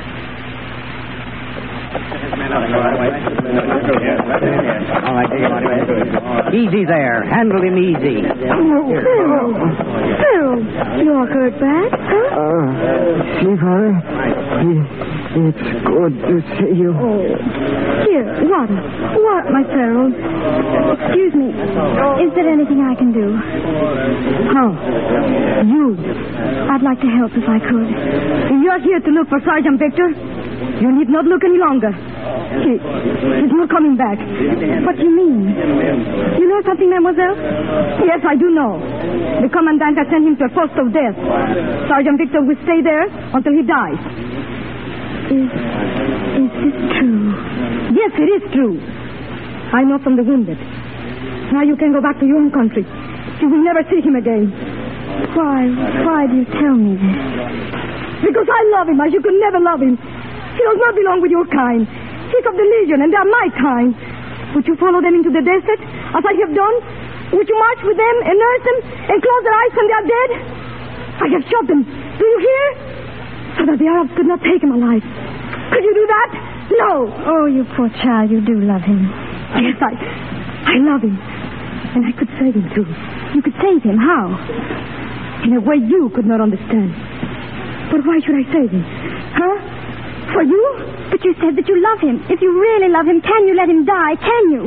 Easy there. Handle him easy. Oh, Phil. Phil, you're hurt bad, huh? Uh, sweetheart, it's good to see you. Oh. Here, water. What, my Farrell? Excuse me. Is there anything I can do? How? You? I'd like to help if I could. You're here to look for Sergeant Victor? You need not look any longer. He, he's not coming back. What do you mean? You know something, mademoiselle? Yes, I do know. The commandant has sent him to a post of death. Sergeant Victor will stay there until he dies. Is, is this true? Yes, it is true. I know from the wounded. Now you can go back to your own country. You will never see him again. Why, why do you tell me this? Because I love him as you could never love him. He does not belong with your kind. He's of the Legion, and they are my kind. Would you follow them into the desert, as I have done? Would you march with them and nurse them and close their eyes when they are dead? I have shot them. Do you hear? So that the Arabs could not take him alive. Could you do that? No. Oh, you poor child, you do love him. Yes, I... I love him. And I could save him, too. You could save him? How? In a way you could not understand. But why should I save him? Huh? For you? But you said that you love him. If you really love him, can you let him die? Can you?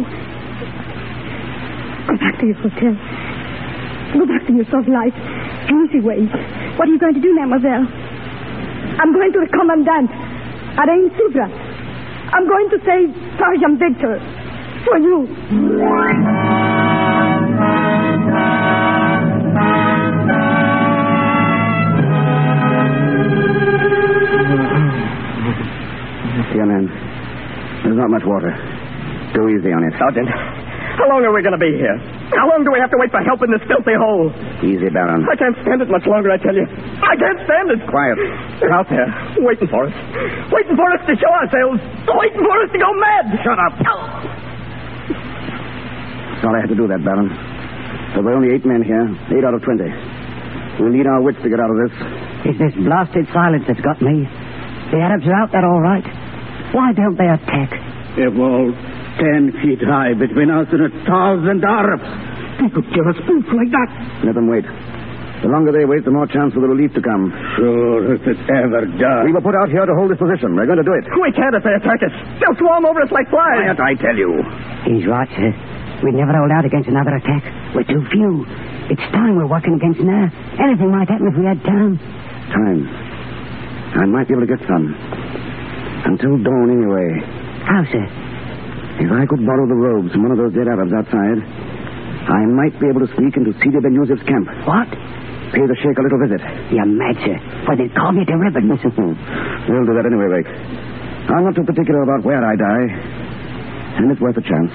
Go back to your hotel. Go back to your soft life. Easy ways. What are you going to do, mademoiselle? I'm going to the commandant at Ain Sudra. I'm going to save Sergeant Victor. For you. Young man, there's not much water. Go easy on it. Sergeant, how long are we going to be here? How long do we have to wait for help in this filthy hole? Easy, Baron. I can't stand it much longer, I tell you. I can't stand it. Quiet. They're out there, waiting for us. Waiting for us to show ourselves. Waiting for us to go mad. Shut up. Sorry I had to do that, Baron. There were only eight men here, eight out of twenty. We'll need our wits to get out of this. It's this blasted silence that's got me. The Arabs are out there all right. Why don't they attack? A wall ten feet high between us and a thousand Arabs. They could kill us both like that. Let them wait. The longer they wait, the more chance for the relief to come. Sure, if it ever does. We were put out here to hold this position. We're going to do it. We can't if they attack us. They'll swarm over us like flies. Quiet, I tell you. He's right, sir. We'd never hold out against another attack. We're too few. It's time we're working against now. Anything might happen if we had time. Time. I might be able to get some. Until dawn, anyway. How, sir? If I could borrow the robes from one of those dead Arabs outside, I might be able to sneak into Sidi Ben Yusuf's camp. What? Pay the sheikh a little visit. You're mad, sir. Why, they'd call me to ribbons. We'll do that anyway, Rake. I'm not too particular about where I die. And it's worth a chance.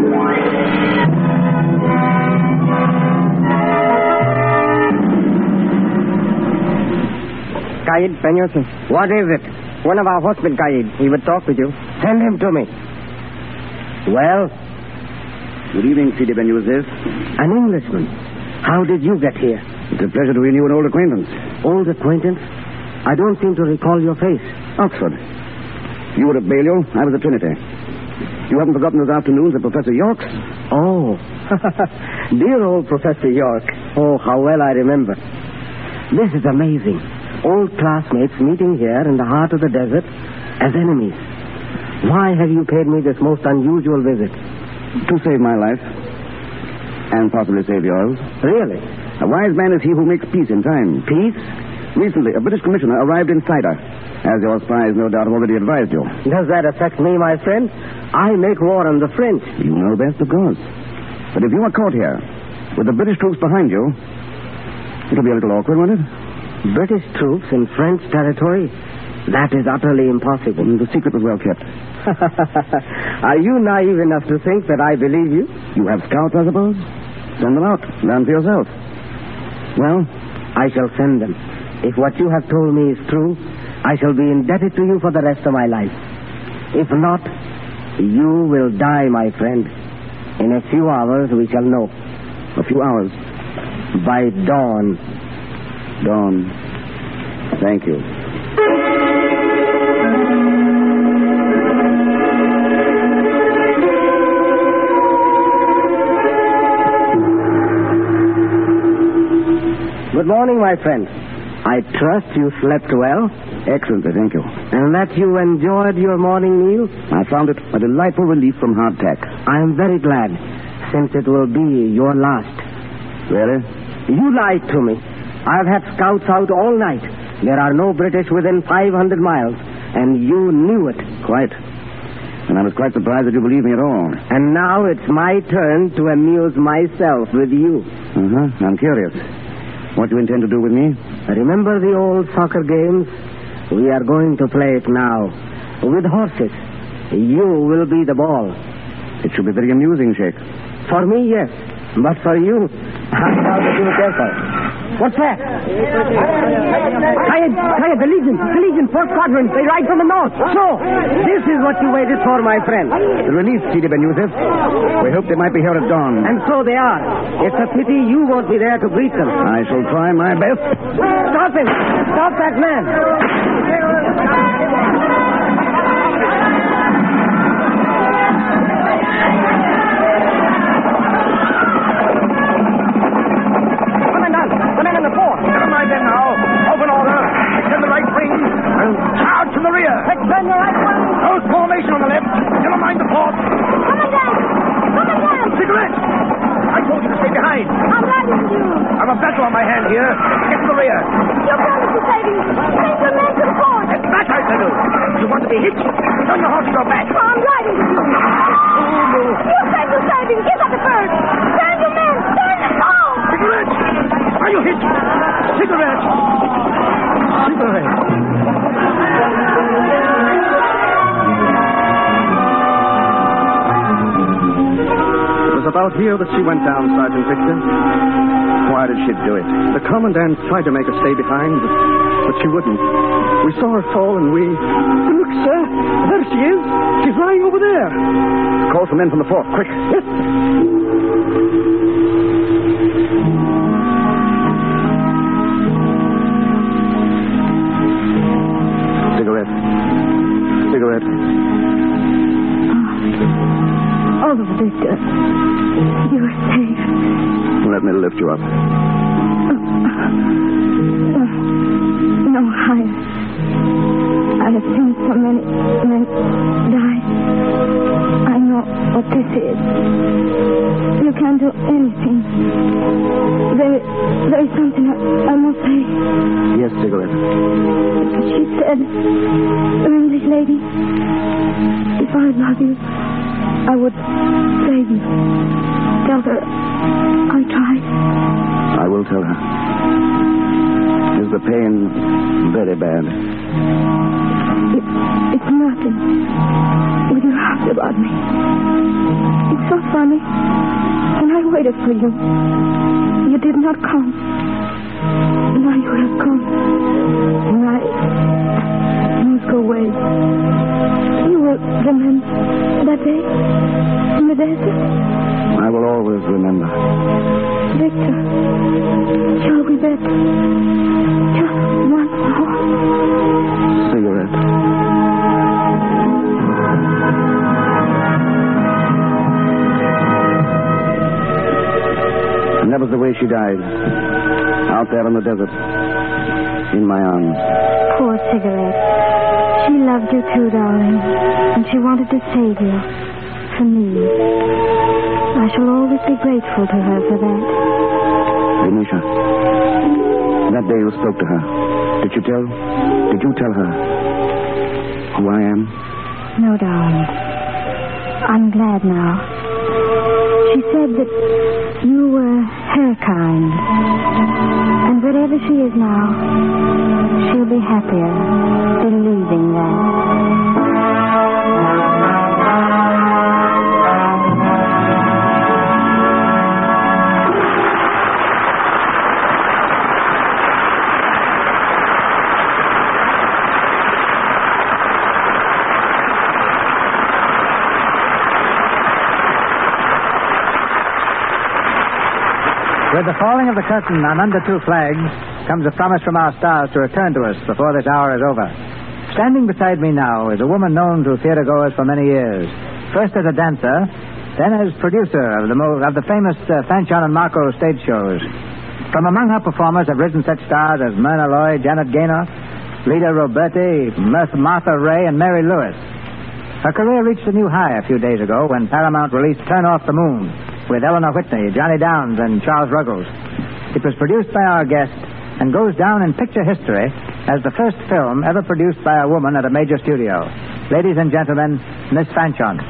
Qaid Ben Yusuf. What is it? One of our horsemen, Qaid. He would talk with you. Send him to me. Well? Good evening, Sidi Ben Yusuf. An Englishman. How did you get here? It's a pleasure to renew an old acquaintance. Old acquaintance? I don't seem to recall your face. Oxford. You were at Balliol. I was at Trinity. You haven't forgotten those afternoons at Professor York's? Oh. Dear old Professor York. Oh, how well I remember. This is amazing. Old classmates meeting here in the heart of the desert, as enemies. Why have you paid me this most unusual visit? To save my life. And possibly save yours. Really? A wise man is he who makes peace in time. Peace? Recently, a British commissioner arrived in Cider, as your spies no doubt have already advised you. Does that affect me, my friend? I make war on the French. You know best, of course. But if you are caught here, with the British troops behind you, it'll be a little awkward, won't it? British troops in French territory? That is utterly impossible. The secret was well kept. Are you naive enough to think that I believe you? You have scouts, I suppose? Send them out. Learn for yourself. Well, I shall send them. If what you have told me is true, I shall be indebted to you for the rest of my life. If not, you will die, my friend. In a few hours, we shall know. A few hours? By dawn. Dawn. Thank you. Good morning, my friend. I trust you slept well. Excellently, thank you. And that you enjoyed your morning meal? I found it a delightful relief from hardtack. I am very glad, since it will be your last. Really? You lied to me. I have had scouts out all night. There are no British within five hundred miles, and you knew it. Quite. And I was quite surprised that you believed me at all. And now it's my turn to amuse myself with you. Uh-huh. I'm curious. What do you intend to do with me? Remember the old soccer games? We are going to play it now. With horses. You will be the ball. It should be very amusing, Sheikh. For me, yes. But for you, I doubt that you will care for it. What's that? Kayed, Kayed, the Legion, the Legion, fourth quadrant. They ride from the north. So, this is what you waited for, my friend. The release, Sidi Ben Yusuf. We hoped they might be here at dawn. And so they are. It's a pity you won't be there to greet them. I shall try my best. Stop him. Stop that man. Charge from the rear. Extend the right one. Close formation on the left. Never mind the port. Commandant! Commandant! Cigarette! I told you to stay behind. I'm riding you. I've a battle on my hand here. Get to the rear. You promised to save him. Send your men to the port. And that I tell you. You want to be hitched? Turn your horse to your back. I'm riding with you. You said to save him. Give up the bird. Send your men. Send them all. Cigarette! Are you hitched? Cigarette! Cigarette! It was about here that she went down, Sergeant Victor. Why did she do it? The commandant tried to make her stay behind, but, but she wouldn't. We saw her fall and we... Look, sir, there she is. She's lying over there. Call some men from the fort, quick. Yes. Cigarette. Cigarette. Oh, Victor. You are safe. Let me lift you up. Uh, no, higher. I have seen so many men die. I know what this is. You can't do anything. There, there is something I, I must say. Yes, Cigarette. She said, the English lady, if I love you, I would save you. Tell her I tried. I will tell her. Is the pain very bad? It, it's nothing. But you laughed about me. It's so funny. And I waited for you. You did not come. Now you have come. And I must go away. You will remember that day in the desert? I will always remember. Victor, shall we bet just once more? Cigarette. And that was the way she died. Out there in the desert. In my arms. Poor Cigarette. She loved loved you too, darling, and she wanted to save you. For me. I shall always be grateful to her for that. Venetia, that day you spoke to her. Did you tell? Did you tell her who I am? No, darling. I'm glad now. She said that you were her kind. And wherever she is now, she'll be happier believing that. With the falling of the curtain on Under Two Flags comes a promise from our stars to return to us before this hour is over. Standing beside me now is a woman known to theatergoers for many years. First as a dancer, then as producer of the mo- of the famous uh, Fanchon and Marco stage shows. From among her performers have risen such stars as Myrna Loy, Janet Gaynor, Lida Roberti, Martha Ray, and Mary Lewis. Her career reached a new high a few days ago when Paramount released Turn Off the Moon with Eleanor Whitney, Johnny Downs, and Charles Ruggles. It was produced by our guest and goes down in picture history as the first film ever produced by a woman at a major studio. Ladies and gentlemen, Miss Fanchon.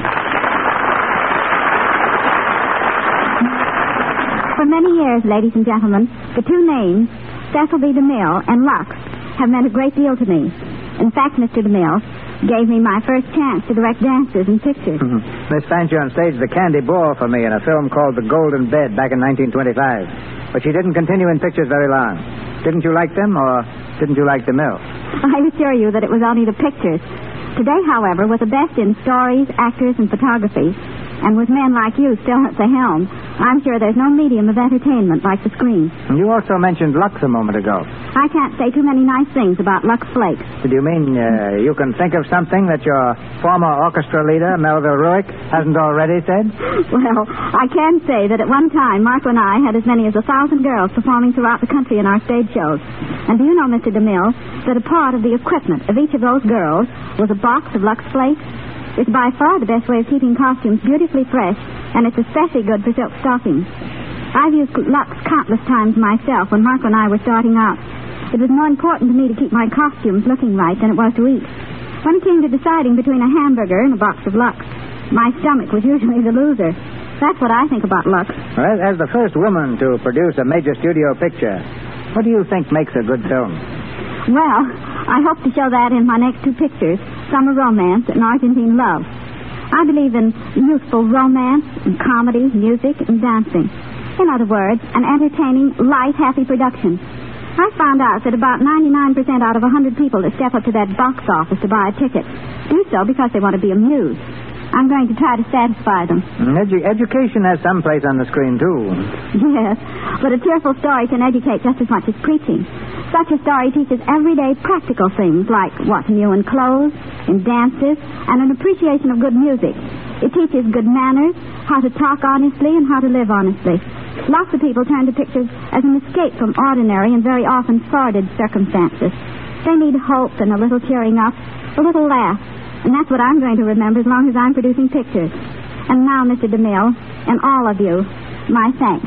For many years, ladies and gentlemen, the two names, Cecil B. DeMille and Lux, have meant a great deal to me. In fact, Mister DeMille gave me my first chance to direct dances and pictures. Mm-hmm. Miss Fanchon staged The Candy Ball for me in a film called The Golden Bed back in nineteen twenty-five. But she didn't continue in pictures very long. Didn't you like them, or didn't you like DeMille? I assure you that it was only the pictures. Today, however, with the best in stories, actors, and photography, and with men like you still at the helm, I'm sure there's no medium of entertainment like the screen. And you also mentioned Lux a moment ago. I can't say too many nice things about Lux Flakes. Do you mean uh, you can think of something that your former orchestra leader, Melville Ruick, hasn't already said? Well, I can say that at one time, Marco and I had as many as a thousand girls performing throughout the country in our stage shows. And do you know, Mister DeMille, that a part of the equipment of each of those girls was a box of Lux Flakes? It's by far the best way of keeping costumes beautifully fresh, and it's especially good for silk stockings. I've used Lux countless times myself when Marco and I were starting out. It was more important to me to keep my costumes looking right than it was to eat. When it came to deciding between a hamburger and a box of Lux, my stomach was usually the loser. That's what I think about Lux. Well, as the first woman to produce a major studio picture, what do you think makes a good film? Well, I hope to show that in my next two pictures, Summer Romance and Argentine Love. I believe in youthful romance, and comedy, music, and dancing. In other words, an entertaining, light, happy production. I found out that about ninety-nine percent out of one hundred people that step up to that box office to buy a ticket do so because they want to be amused. I'm going to try to satisfy them. Edu- education has some place on the screen, too. Yes, but a cheerful story can educate just as much as preaching. Such a story teaches everyday practical things like what's new in clothes, in dances, and an appreciation of good music. It teaches good manners, how to talk honestly, and how to live honestly. Lots of people turn to pictures as an escape from ordinary and very often sordid circumstances. They need hope and a little cheering up, a little laugh. And that's what I'm going to remember as long as I'm producing pictures. And now, Mister DeMille, and all of you, my thanks.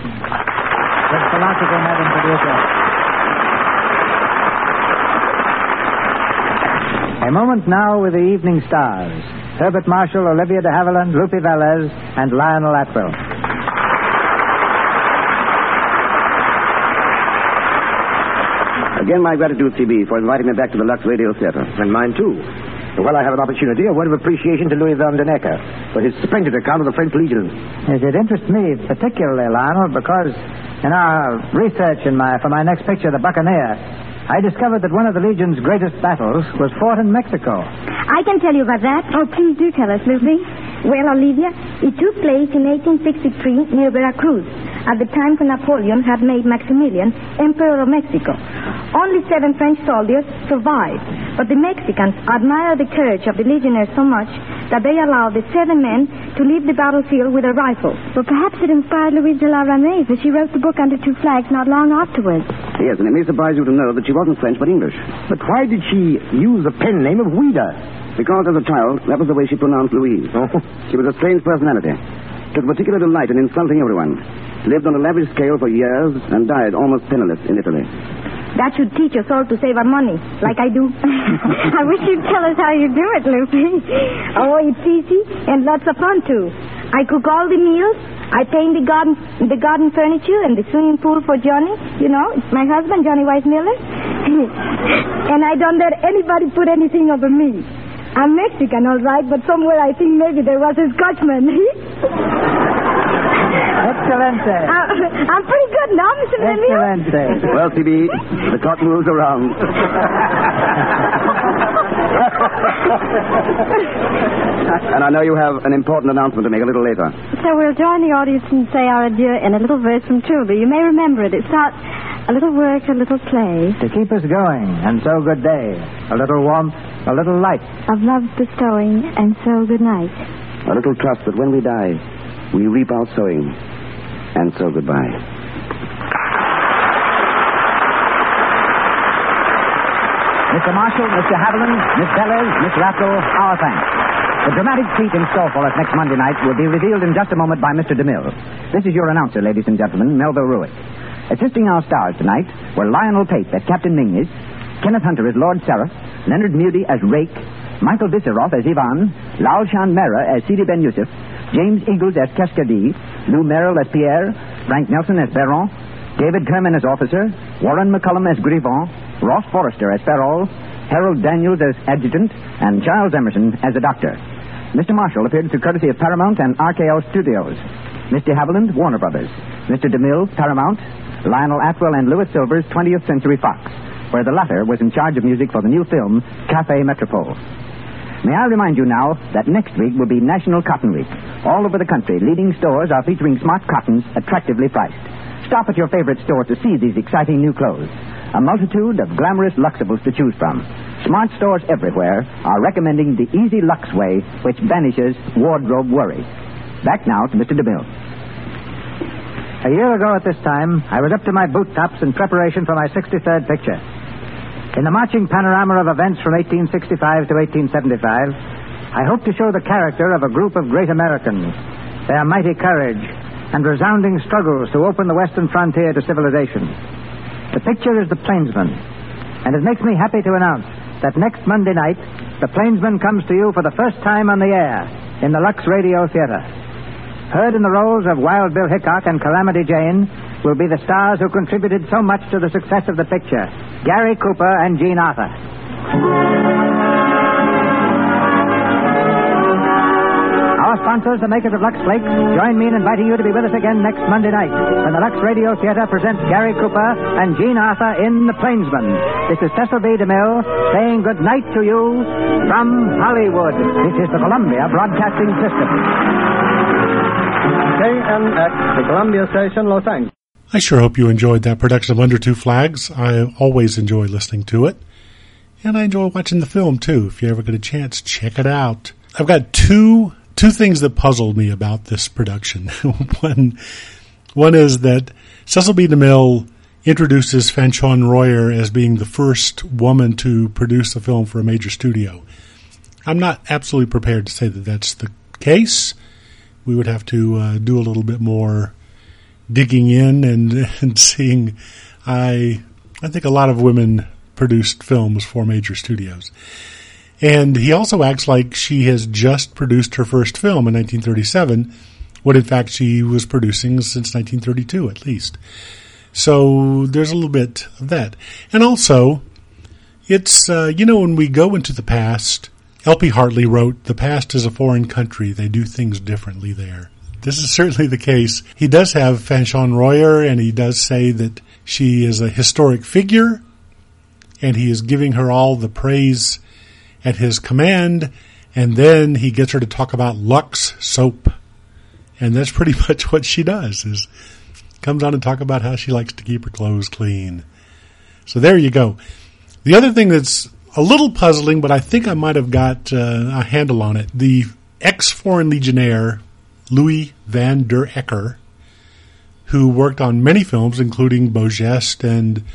With philosopher, Madam Producer. A moment now with the evening stars. Herbert Marshall, Olivia de Havilland, Rupi Velez, and Lionel Atwill. Again, my gratitude, C B, for inviting me back to the Lux Radio Theater. And mine, too. Well, I have an opportunity, a word of appreciation to Louis Van den Ecker for his splendid account of the French Legion. Yes, it interests me particularly, Lionel, because in our research in my, for my next picture, The Buccaneer, I discovered that one of the Legion's greatest battles was fought in Mexico. I can tell you about that. Oh, please do tell us, Lucy. Well, Olivia, it took place in eighteen sixty-three near Veracruz, at the time when Napoleon had made Maximilian Emperor of Mexico. Only seven French soldiers survived, but the Mexicans admired the courage of the legionnaires so much that they allowed the seven men to leave the battlefield with their rifles. Well, perhaps it inspired Louise de la Ramée, as she wrote the book Under Two Flags not long afterwards. Yes, and it may surprise you to know that she wasn't French but English. But why did she use the pen name of Ouida? Because as a child, that was the way she pronounced Louise. Oh. She was a strange personality. Took particular delight in insulting everyone. Lived on a lavish scale for years and died almost penniless in Italy. That should teach us all to save our money, like I do. I wish you'd tell us how you do it, Lucy. Oh, it's easy and lots of fun, too. I cook all the meals. I paint the garden the garden furniture and the swimming pool for Johnny. You know, it's my husband, Johnny Weissmiller. And I don't let anybody put anything over me. I'm Mexican, all right, but somewhere I think maybe there was a Scotchman. Excelente. Uh, I'm pretty good now, Mister Emilio. Excelente. Well, C B, the clock moves around. And I know you have an important announcement to make a little later. So we'll join the audience and say our adieu in a little verse from Trilby. You may remember it. It starts, a little work, a little play. To keep us going, and so good day. A little warmth, a little light. Of love's bestowing, and so good night. A little trust that when we die, we reap our sowing. And so goodbye. Mister Marshall, Mister Haviland, Miss Bellers, Miss Rattle, our thanks. The dramatic treat in store for us next Monday night will be revealed in just a moment by Mister DeMille. This is your announcer, ladies and gentlemen, Melville Ruick. Assisting our stars tonight were Lionel Tate as Captain Mingus, Kenneth Hunter as Lord Seraph, Leonard Moody as Rake, Michael Visseroff as Ivan, Lal Shan Mehra as Sidi Ben Yusuf, James Eagles as Cascadee, Lou Merrill as Pierre, Frank Nelson as Baron, David Kerman as Officer, Warren McCullum as Griffon, Ross Forrester as Farrell, Harold Daniels as Adjutant, and Charles Emerson as the Doctor. Mister Marshall appeared through courtesy of Paramount and R K O Studios. Mister Haviland, Warner Brothers. Mister DeMille, Paramount. Lionel Atwell and Louis Silvers, twentieth Century Fox, where the latter was in charge of music for the new film, Café Metropole. May I remind you now that next week will be National Cotton Week. All over the country, leading stores are featuring smart cottons attractively priced. Stop at your favorite store to see these exciting new clothes. A multitude of glamorous luxables to choose from. Smart stores everywhere are recommending the Easy Lux Way, which banishes wardrobe worry. Back now to Mister DeMille. A year ago at this time, I was up to my boot tops in preparation for my sixty-third picture. In the marching panorama of events from eighteen sixty-five to eighteen seventy-five, I hope to show the character of a group of great Americans, their mighty courage, and resounding struggles to open the western frontier to civilization. The picture is The Plainsman, and it makes me happy to announce that next Monday night, The Plainsman comes to you for the first time on the air in the Lux Radio Theater. Heard in the roles of Wild Bill Hickok and Calamity Jane will be the stars who contributed so much to the success of the picture, Gary Cooper and Jean Arthur. Our sponsors, the makers of Lux Flakes, join me in inviting you to be with us again next Monday night when the Lux Radio Theater presents Gary Cooper and Jean Arthur in The Plainsman. This is Cecil B. DeMille saying good night to you from Hollywood. This is the Columbia Broadcasting System. K N X, the Columbia Station, Los Angeles. I sure hope you enjoyed that production of Under Two Flags. I always enjoy listening to it. And I enjoy watching the film, too. If you ever get a chance, check it out. I've got two two things that puzzled me about this production. one, one is that Cecil B. DeMille introduces Fanchon Royer as being the first woman to produce a film for a major studio. I'm not absolutely prepared to say that that's the case. We would have to uh, do a little bit more digging in and, and seeing. I I think a lot of women produced films for major studios. And he also acts like she has just produced her first film in nineteen thirty-seven, when in fact she was producing since nineteen thirty-two at least. So there's a little bit of that. And also, it's, uh, you know, when we go into the past, L P Hartley wrote, "The past is a foreign country. They do things differently there." This is certainly the case. He does have Fanchon Royer, and he does say that she is a historic figure, and he is giving her all the praise at his command, and then he gets her to talk about Lux soap. And that's pretty much what she does, is comes on and talk about how she likes to keep her clothes clean. So there you go. The other thing that's a little puzzling, but I think I might have got uh, a handle on it. The ex-Foreign Legionnaire, Louis Van der Ecker, who worked on many films, including Beau Geste and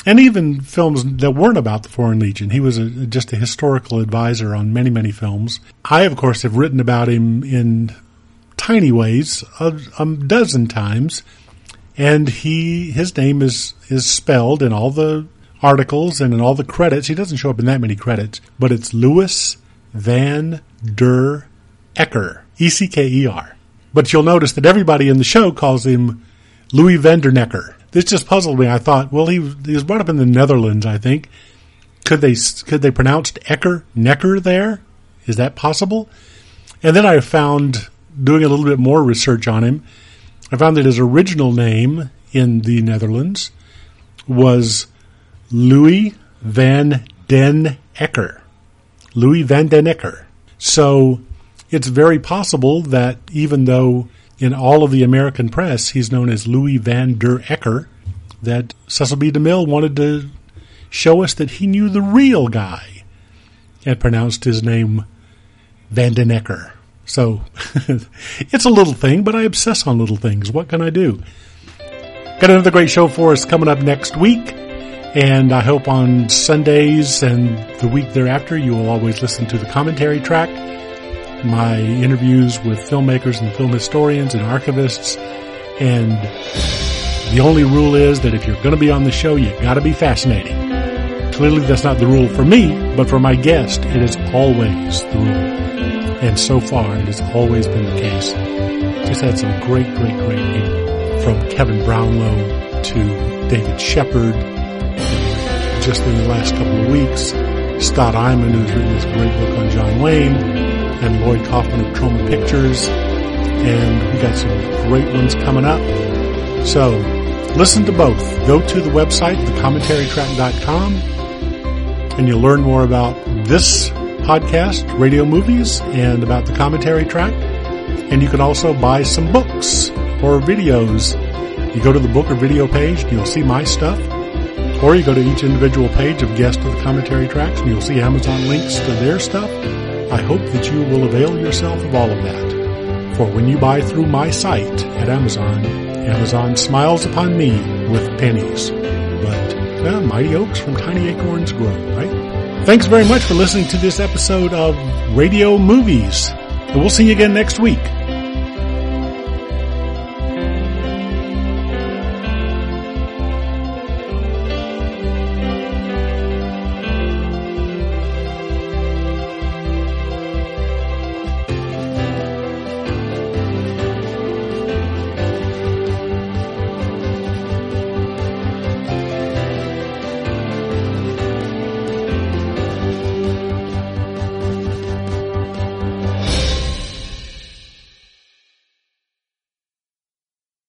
And even films that weren't about the Foreign Legion. He was a, just a historical advisor on many, many films. I, of course, have written about him in tiny ways a, a dozen times. And he his name is, is spelled in all the articles and in all the credits. He doesn't show up in that many credits. But it's Louis Van der Ecker. E C K E R. But you'll notice that everybody in the show calls him Louis Van der Necker. This just puzzled me. I thought, well, he, he was brought up in the Netherlands, I think. Could they could they pronounce Ecker, Necker there? Is that possible? And then I found, doing a little bit more research on him, I found that his original name in the Netherlands was Louis van den Ecker. Louis van den Ecker. So it's very possible that even though in all of the American press he's known as Louis Van der Ecker, that Cecil B. DeMille wanted to show us that he knew the real guy and pronounced his name Van den Ecker. So it's a little thing, but I obsess on little things. What can I do? Got another great show for us coming up next week, and I hope on Sundays and the week thereafter you will always listen to the commentary track, my interviews with filmmakers and film historians and archivists. And the only rule is that if you're going to be on the show, you got to be fascinating. Clearly that's not the rule for me, but for my guest, it is always the rule. And so far, it has always been the case. Just had some great, great, great people, from Kevin Brownlow to David Shepard. Just in the last couple of weeks, Scott Eyman, who's written this great book on John Wayne, and Lloyd Kaufman of Troma Pictures, and we got some great ones coming up. So, listen to both. Go to the website, the commentary track dot com, and you'll learn more about this podcast, Radio Movies, and about the commentary track. And you can also buy some books or videos. You go to the book or video page, and you'll see my stuff. Or you go to each individual page of guests of the commentary tracks, and you'll see Amazon links to their stuff. I hope that you will avail yourself of all of that. For when you buy through my site at Amazon, Amazon smiles upon me with pennies. But well, mighty oaks from tiny acorns grow, right? Thanks very much for listening to this episode of Radio Movies. And we'll see you again next week.